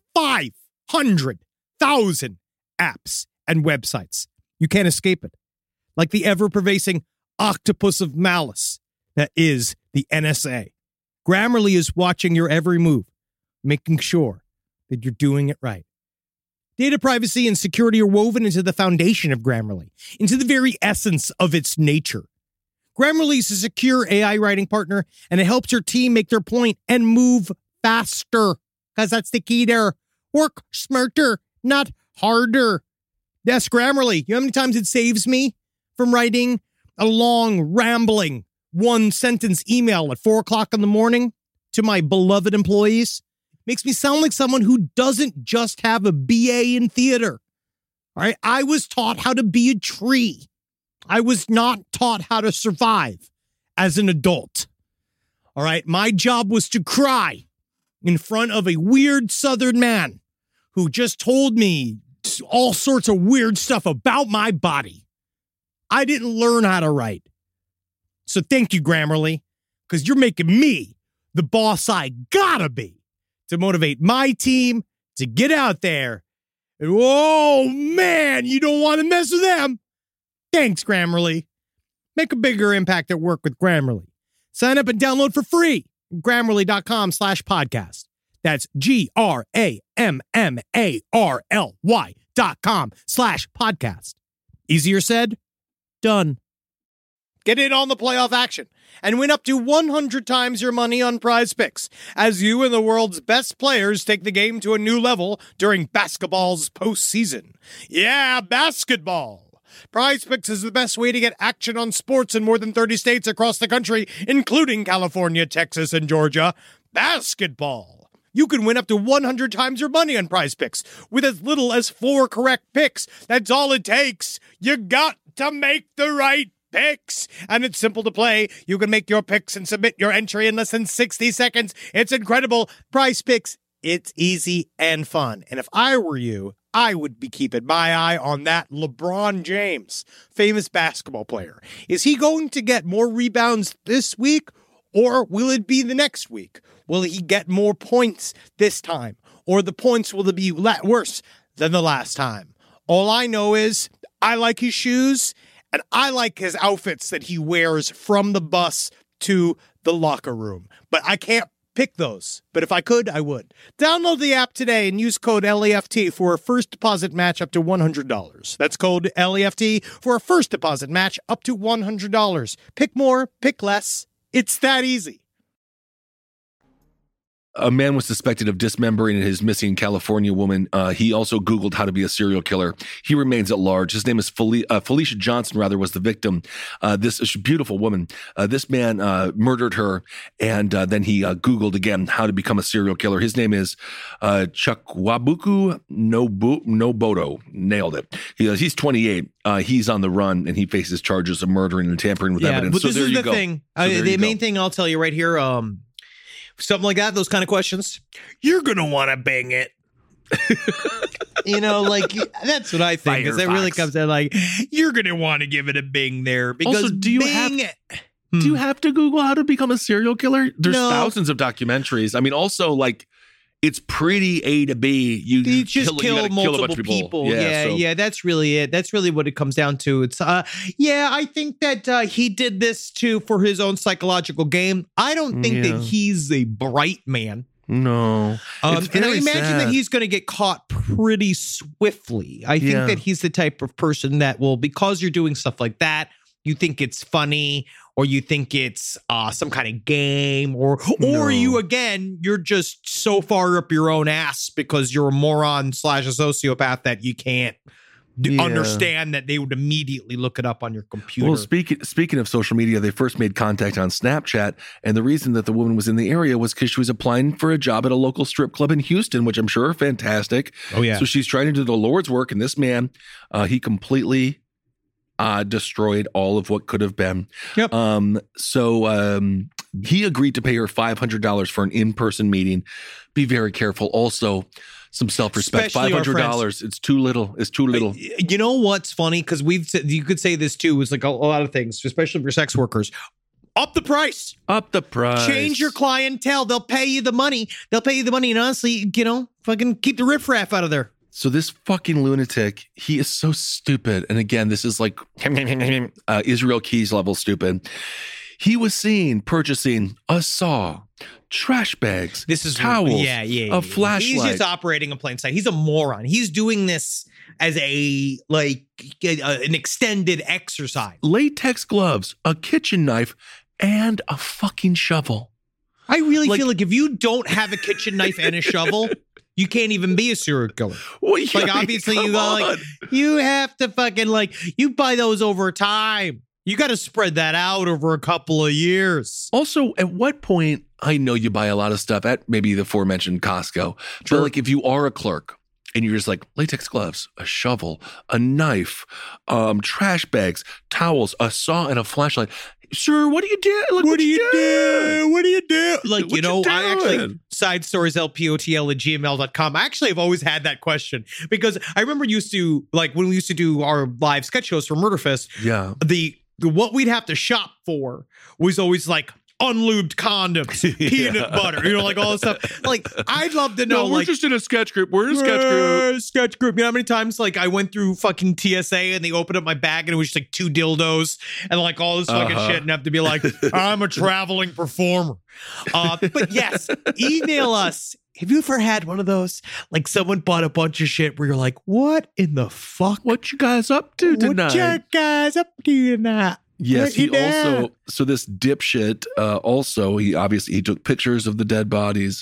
500,000 apps and websites. You can't escape it. Like the ever-pervasive octopus of malice that is the NSA. Grammarly is watching your every move, making sure that you're doing it right. Data privacy and security are woven into the foundation of Grammarly, into the very essence of its nature. Grammarly is a secure AI writing partner, and it helps your team make their point and move faster, because that's the key there. Work smarter, not harder. Yes, Grammarly. You know how many times it saves me from writing a long, rambling, one-sentence email at 4 o'clock in the morning to my beloved employees? Makes me sound like someone who doesn't just have a BA in theater. All right, I was taught how to be a tree. I was not taught how to survive as an adult. All right, my job was to cry in front of a weird Southern man who just told me all sorts of weird stuff about my body. I didn't learn how to write. So thank you, Grammarly, because you're making me the boss I gotta be to motivate my team to get out there. And, oh, man, you don't want to mess with them. Thanks, Grammarly. Make a bigger impact at work with Grammarly. Sign up and download for free. Grammarly.com/podcast. That's GRAMMARLY.com/podcast. Easier said, done. Get in on the playoff action and win up to 100 times your money on Prize Picks as you and the world's best players take the game to a new level during basketball's postseason. Yeah, basketball. Prize Picks is the best way to get action on sports in more than 30 states across the country, including California, Texas, and Georgia. Basketball. You can win up to 100 times your money on Prize Picks with as little as 4 correct picks. That's all it takes. You got to make the right picks. And it's simple to play. You can make your picks and submit your entry in less than 60 seconds. It's incredible. Prize Picks, it's easy and fun. And if I were you, I would be keeping my eye on that LeBron James, famous basketball player. Is he going to get more rebounds this week Or will it be the next week? Will he get more points this time? Or the points will be worse than the last time? All I know is I like his shoes and I like his outfits that he wears from the bus to the locker room. But I can't pick those. But if I could, I would. Download the app today and use code LEFT for a first deposit match up to $100. That's code LEFT for a first deposit match up to $100. Pick more, pick less. It's that easy. A man was suspected of dismembering his missing California woman. He also Googled how to be a serial killer. He remains at large. His name is Felicia Johnson, was the victim. This beautiful woman. This man murdered her, and then he Googled again how to become a serial killer. His name is Chukwabuku Nobodo. Nailed it. He's 28. He's on the run, and he faces charges of murdering and tampering with evidence. But so this there is you the go. thing. The main thing I'll tell you right here, something like that, those kind of questions, you're going to want to bang it. That's what I think. Because it really comes down like, you're going to want to give it a bing there. Because Also, do you have to Google how to become a serial killer? There's thousands of documentaries. I mean, also, it's pretty A to B. You just kill a multiple bunch of people. Yeah, Yeah, that's really it. That's really what it comes down to. It's I think that he did this for his own psychological game. I don't think that he's a bright man. No. And I imagine that he's going to get caught pretty swiftly. I think that he's the type of person that will, because you're doing stuff like that, you think it's funny, or you think it's some kind of game, or you're just so far up your own ass because you're a moron / a sociopath that you can't understand that they would immediately look it up on your computer. Well, speaking of social media, they first made contact on Snapchat, and the reason that the woman was in the area was because she was applying for a job at a local strip club in Houston, which I'm sure are fantastic. Oh, yeah. So she's trying to do the Lord's work, and this man, he completely destroyed all of what could have been. Yep. So he agreed to pay her $500 for an in-person meeting. Be very careful. Also, some self-respect. Especially our $500. It's too little. It's too little. You know what's funny? Because you could say this too. It's like a lot of things, especially for sex workers. Up the price. Up the price. Change your clientele. They'll pay you the money. And honestly, fucking keep the riffraff out of there. So this fucking lunatic, he is so stupid. And again, this is like Israel Keys level stupid. He was seen purchasing a saw, trash bags, towels, a flashlight. He's just operating in plain sight. He's a moron. He's doing this as an extended exercise. Latex gloves, a kitchen knife, and a fucking shovel. I really feel like if you don't have a kitchen knife and a shovel, you can't even be a serial killer. Well, Obviously, you have to fucking you buy those over time. You got to spread that out over a couple of years. Also, at what point, I know you buy a lot of stuff at maybe the aforementioned Costco, but if you are a clerk and you're just latex gloves, a shovel, a knife, trash bags, towels, a saw, and a flashlight. Sir, what do you do? What do you do? What do you do? I actually, sidestoriesLPOTL@gmail.com. I actually have always had that question because I remember when we used to do our live sketch shows for Murderfest. Yeah. What we'd have to shop for was always unlubed condoms, peanut butter, all this stuff. I'd love to know. No, we're just in a sketch group. We're in a sketch group. Sketch group. You know how many times I went through fucking TSA and they opened up my bag and it was just 2 dildos and all this fucking shit and have to be I'm a traveling performer. But yes, email us. Have you ever had one of those? Someone bought a bunch of shit where you're like, what in the fuck? What you guys up to tonight? What you guys up to tonight? Yes, he also, so this dipshit, he took pictures of the dead bodies.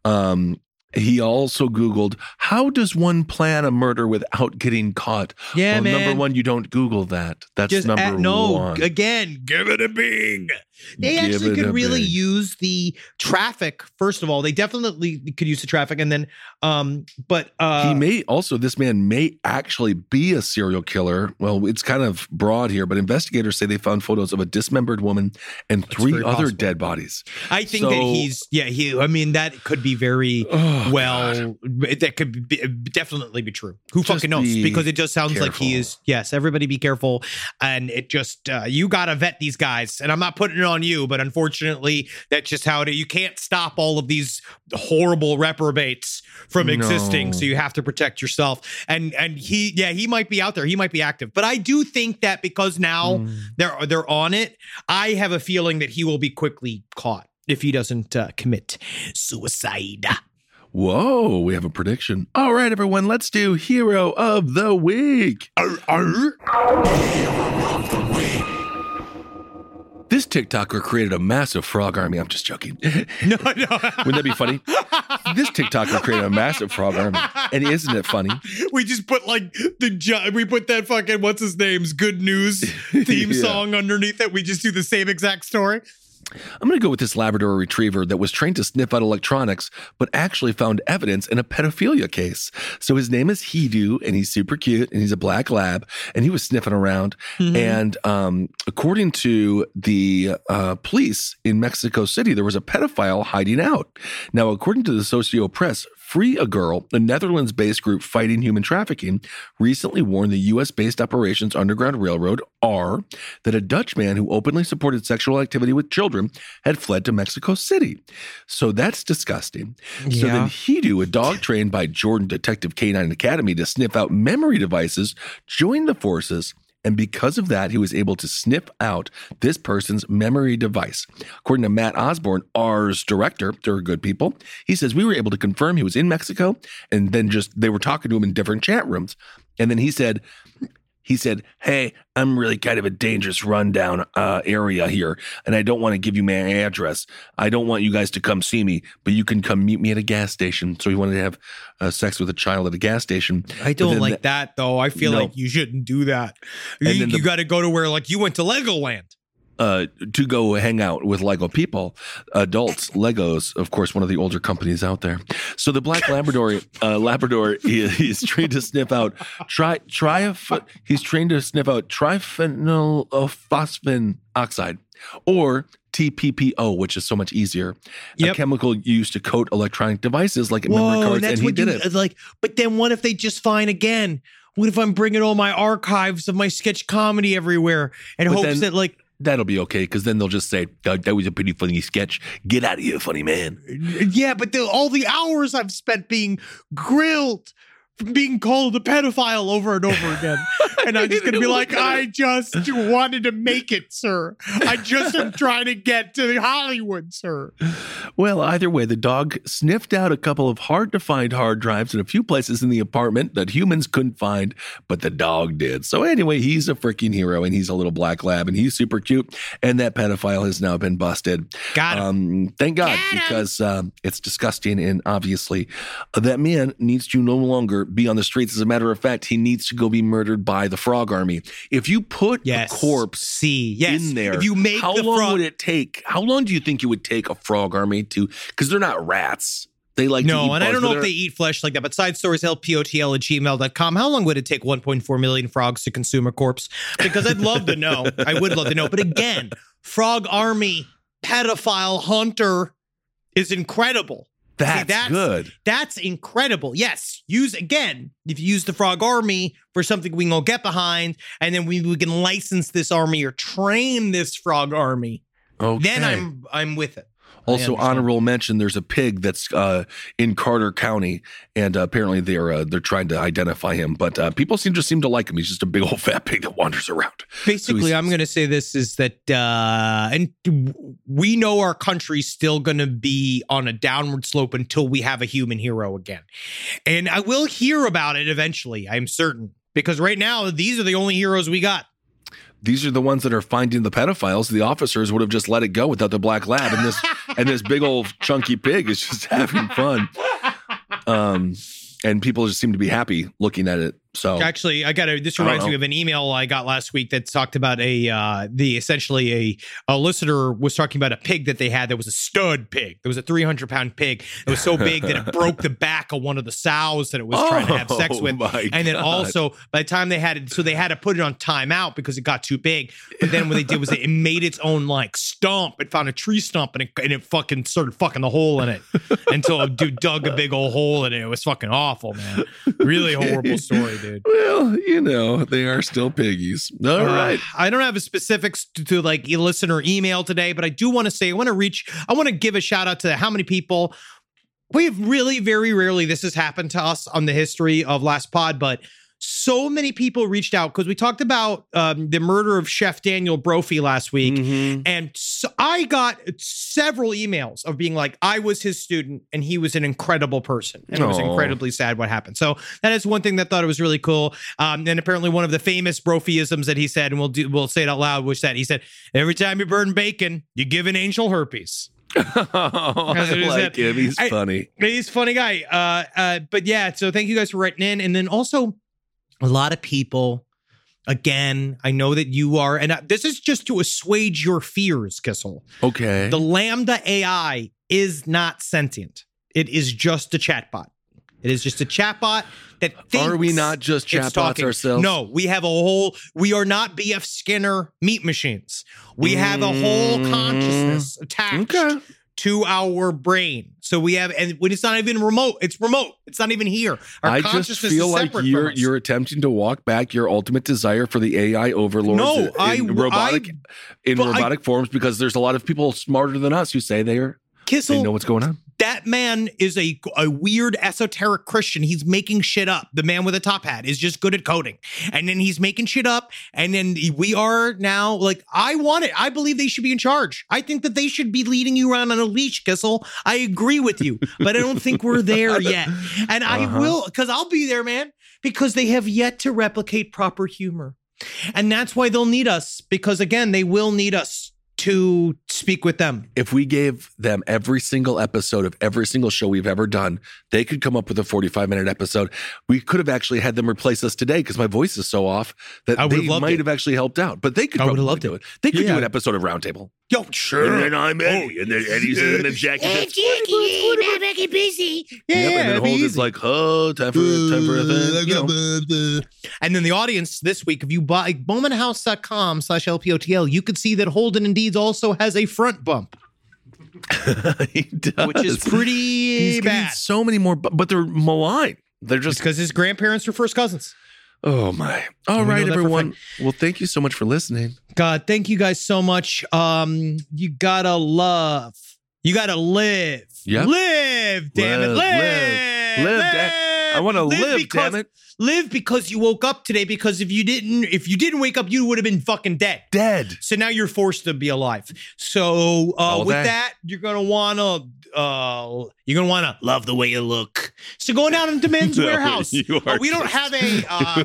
He also Googled, how does one plan a murder without getting caught? Yeah, man. Number one, you don't Google that. That's number one. Again, give it a bing. They actually could really use the traffic. First of all, they definitely could use the traffic. And then, this man may actually be a serial killer. Well, it's kind of broad here, but investigators say they found photos of a dismembered woman and 3 other dead bodies. I think that that could be very that could definitely be true. Who fucking knows? Because it just sounds like he is. Yes, everybody be careful. And it just, you got to vet these guys. And I'm not putting it on you, but unfortunately, that's just how it is. You can't stop all of these horrible reprobates from existing, so you have to protect yourself. And he might be out there. He might be active. But I do think that because now they're on it, I have a feeling that he will be quickly caught if he doesn't commit suicide. Whoa, we have a prediction. All right, everyone, let's do Hero of the Week. This TikToker created a massive frog army. I'm just joking. No. Wouldn't that be funny? This TikToker created a massive frog army. And isn't it funny? We just put like we put that fucking, what's his name's Good News theme song underneath it. We just do the same exact story. I'm going to go with this Labrador retriever that was trained to sniff out electronics, but actually found evidence in a pedophilia case. So his name is Hidu, and he's super cute, and he's a black lab, and he was sniffing around. And according to the police in Mexico City, there was a pedophile hiding out. Now, according to the Socio Press, Free a Girl, a Netherlands-based group fighting human trafficking, recently warned the U.S.-based Operations Underground Railroad, R, that a Dutch man who openly supported sexual activity with children had fled to Mexico City. So that's disgusting. Yeah. So then Hidu, a dog trained by Jordan Detective Canine Academy to sniff out memory devices, joined the forces. And because of that, he was able to sniff out this person's memory device. According to Matt Osborne, R's director, they're good people, he says, we were able to confirm he was in Mexico, and then they were talking to him in different chat rooms. And then he said, hey, I'm really kind of a dangerous rundown area here, and I don't want to give you my address. I don't want you guys to come see me, but you can come meet me at a gas station. So he wanted to have sex with a child at a gas station. I don't like that, though. I feel like you shouldn't do that. You got to go to where, like, you went to Legoland. To go hang out with Lego people, adults, Legos, of course, one of the older companies out there. So the black Labrador, he's trained to sniff out triphenylphosphine oxide, or TPPO, which is so much easier. A chemical used to coat electronic devices like memory cards, and he did it. Like, but then what if they just find again? What if I'm bringing all my archives of my sketch comedy everywhere and hopes that like. That'll be okay, because then they'll just say, that was a pretty funny sketch. Get out of here, funny man. Yeah, but all the hours I've spent being grilled, being called a pedophile over and over again. And I'm just going to be like, I just wanted to make it, sir. I just am trying to get to Hollywood, sir. Well, either way, the dog sniffed out a couple of hard-to-find hard drives in a few places in the apartment that humans couldn't find, but the dog did. So anyway, he's a freaking hero, and he's a little black lab, and he's super cute, and that pedophile has now been busted. Got him. Thank God, because it's disgusting, and obviously that man needs to no longer be on the streets. As a matter of fact, he needs to go be murdered by the frog army. If you put a corpse in there, if you make how long would it take? How long do you think it would take a frog army to, because they're not rats. They like to eat bugs, I don't know if they eat flesh like that, but sidestorieslpotl@gmail.com. How long would it take 1.4 million frogs to consume a corpse? Because I'd love to know. I would love to know. But again, frog army, pedophile hunter is incredible. That's good. That's incredible. Yes. If you use the frog army for something we can all get behind, and then we can license this army or train this frog army, then I'm with it. Also, honorable mention, there's a pig that's in Carter County, and apparently they're trying to identify him. But people seem to like him. He's just a big old fat pig that wanders around. Basically, I'm going to say this is that, and we know our country's still going to be on a downward slope until we have a human hero again. And I will hear about it eventually, I'm certain. Because right now, these are the only heroes we got. These are the ones that are finding the pedophiles. The officers would have just let it go without the black lab, and this big old chunky pig is just having fun. And people just seem to be happy looking at it. So actually, this reminds me of an email I got last week that talked about a listener was talking about a pig that they had that was a stud pig. There was a 300-pound pig. It was so big that it broke the back of one of the sows that it was trying to have sex with. And then also, by the time they had it, so they had to put it on timeout because it got too big. But then what they did was it made its own like stump. It found a tree stump and it fucking started fucking the hole in it until a dude dug a big old hole in it. It was fucking awful, man. Really horrible story. Totally, dude. Well, they are still piggies. All right. I don't have a specifics to like listener email today, but I do want to say I want to give a shout out to how many people. We've really very rarely this has happened to us on the history of Last Pod, but so many people reached out because we talked about the murder of Chef Daniel Brophy last week. And so I got several emails of being like, I was his student and he was an incredible person. And it was incredibly sad what happened. So that is one thing that thought it was really cool. And apparently one of the famous Brophyisms that he said, and we'll say it out loud, was that he said, every time you burn bacon, you give an angel herpes. I like him. He's funny. He's a funny guy. But yeah, so thank you guys for writing in. And then also, a lot of people, again, I know that you are, and this is just to assuage your fears, Kissel. Okay. The Lambda AI is not sentient. It is just a chatbot. It is just a chatbot that thinks. Are we not just chatbots ourselves? No, we are not B.F. Skinner meat machines. We have a whole consciousness attached to our brain. So we have, and when it's not even remote, it's remote. It's not even here. Our just feel like you're attempting to walk back your ultimate desire for the AI overlords in robotic forms, because there's a lot of people smarter than us who say they know what's going on. That man is a weird esoteric Christian. He's making shit up. The man with a top hat is just good at coding. And then he's making shit up. And then we are now like, I want it. I believe they should be in charge. I think that they should be leading you around on a leash, Kissel. I agree with you, but I don't think we're there yet. And I will, because I'll be there, man, because they have yet to replicate proper humor. And that's why they'll need us, because again, they will need us to speak with them. If we gave them every single episode of every single show we've ever done, they could come up with a 45-minute episode. We could have actually had them replace us today because my voice is so off that they might have actually helped out. But they could probably do it. They could do an episode of Roundtable. Yo, sure. And then I'm Eddie. And then Eddie's and then Jackie. Hey, Jackie, I'm making busy. Yeah, and then Holden's like, oh, time for a thing. And then the audience this week, if you buy bowmanhouse.com/LPOTL, you could see that Holden indeed also has a front bump. He does. Which is pretty bad. So many more, but they're malign. They're just because his grandparents are first cousins. Oh my. All right, everyone. Well, thank you so much for listening. God, thank you guys so much. You gotta love. You gotta live. Yep. Live, damn it. Live. I want to live, damn it. Live because you woke up today, because if you didn't wake up, you would have been fucking dead. So now you're forced to be alive. So with that, you're gonna wanna love the way you look. So going down into Men's Warehouse. We don't have a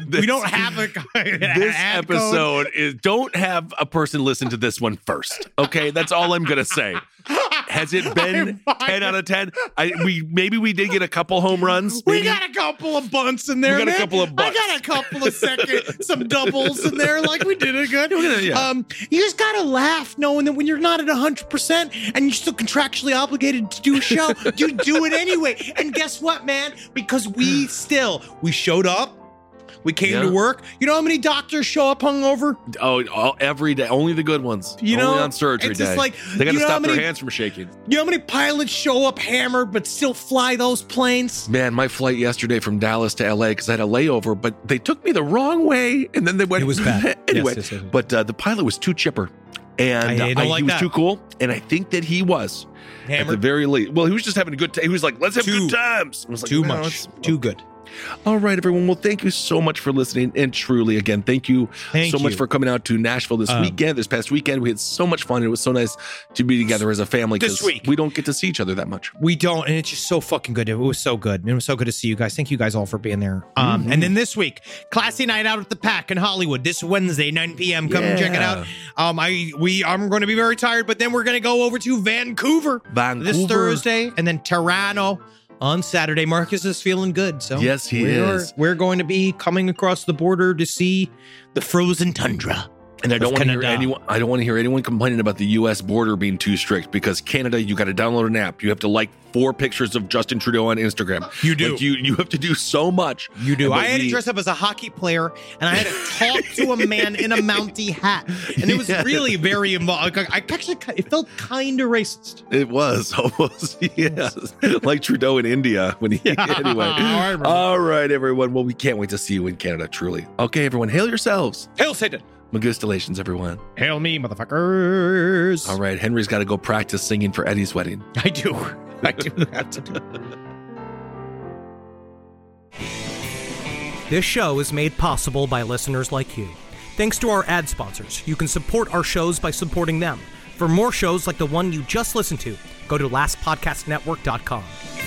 this episode is don't have a person listen to this one first. Okay, that's all I'm gonna say. Has it been 10 out of 10? Maybe we did get a couple home runs. Maybe. We got a couple of bunts in there. We got a couple of bunts. I got a couple of some doubles in there. Like we did it good. You just gotta laugh knowing that when you're not at 100% and you're still contractually obligated to do a show, you do it anyway. And guess what, man? Because we showed up. We came to work. You know how many doctors show up hungover? Oh, every day. Only the good ones. Only on surgery day. Like, they got to stop their hands from shaking. You know how many pilots show up hammered but still fly those planes? Man, my flight yesterday from Dallas to LA, because I had a layover, but they took me the wrong way. And then they went. It was bad. Anyway, yes. But the pilot was too chipper. And he was too cool. And I think that he was. Hammered? At the very least. Well, he was just having a good time. He was like, let's have good times. I was like, too much. Too good. All right, everyone. Well, thank you so much for listening. And truly, again, thank you so much for coming out to Nashville this past weekend. We had so much fun. It was so nice to be together as a family, because we don't get to see each other that much. We don't. And it's just so fucking good. It was so good. It was so good to see you guys. Thank you guys all for being there. And then this week, Classy Night Out at the Pack in Hollywood this Wednesday, 9 p.m. Come and check it out. I'm going to be very tired, but then we're going to go over to Vancouver this Thursday, and then Toronto on Saturday. Marcus is feeling good. So yes, he is. We're going to be coming across the border to see the frozen tundra. And I don't want to hear anyone complaining about the U.S. border being too strict, because Canada, you got to download an app. You have to like 4 pictures of Justin Trudeau on Instagram. You do. Like you have to do so much. You do. I had to dress up as a hockey player, and I had to talk to a man in a Mountie hat, and it was really very involved. It felt kind of racist. It was almost, yes, like Trudeau in India when he. Anyway, all right, everyone. Well, we can't wait to see you in Canada. Truly. Okay, everyone, hail yourselves. Hail Satan. Magustalations, everyone. Hail me, motherfuckers. All right, Henry's got to go practice singing for Eddie's wedding. I do have to do. This show is made possible by listeners like you. Thanks to our ad sponsors, you can support our shows by supporting them. For more shows like the one you just listened to, go to lastpodcastnetwork.com.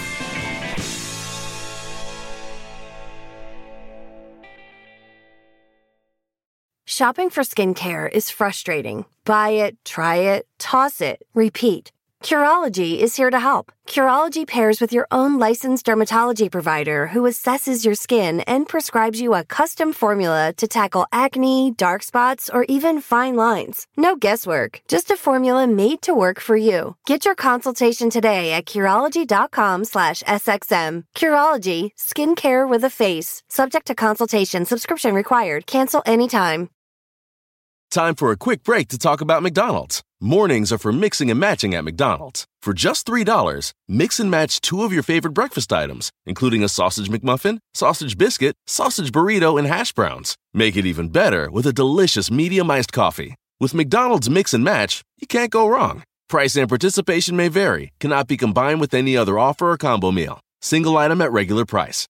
Shopping for skincare is frustrating. Buy it, try it, toss it, repeat. Curology is here to help. Curology pairs with your own licensed dermatology provider who assesses your skin and prescribes you a custom formula to tackle acne, dark spots, or even fine lines. No guesswork, just a formula made to work for you. Get your consultation today at Curology.com/SXM. Curology, skincare with a face. Subject to consultation, subscription required. Cancel anytime. Time for a quick break to talk about McDonald's. Mornings are for mixing and matching at McDonald's. For just $3, mix and match 2 of your favorite breakfast items, including a sausage McMuffin, sausage biscuit, sausage burrito, and hash browns. Make it even better with a delicious medium iced coffee. With McDonald's Mix and Match, you can't go wrong. Price and participation may vary, cannot be combined with any other offer or combo meal. Single item at regular price.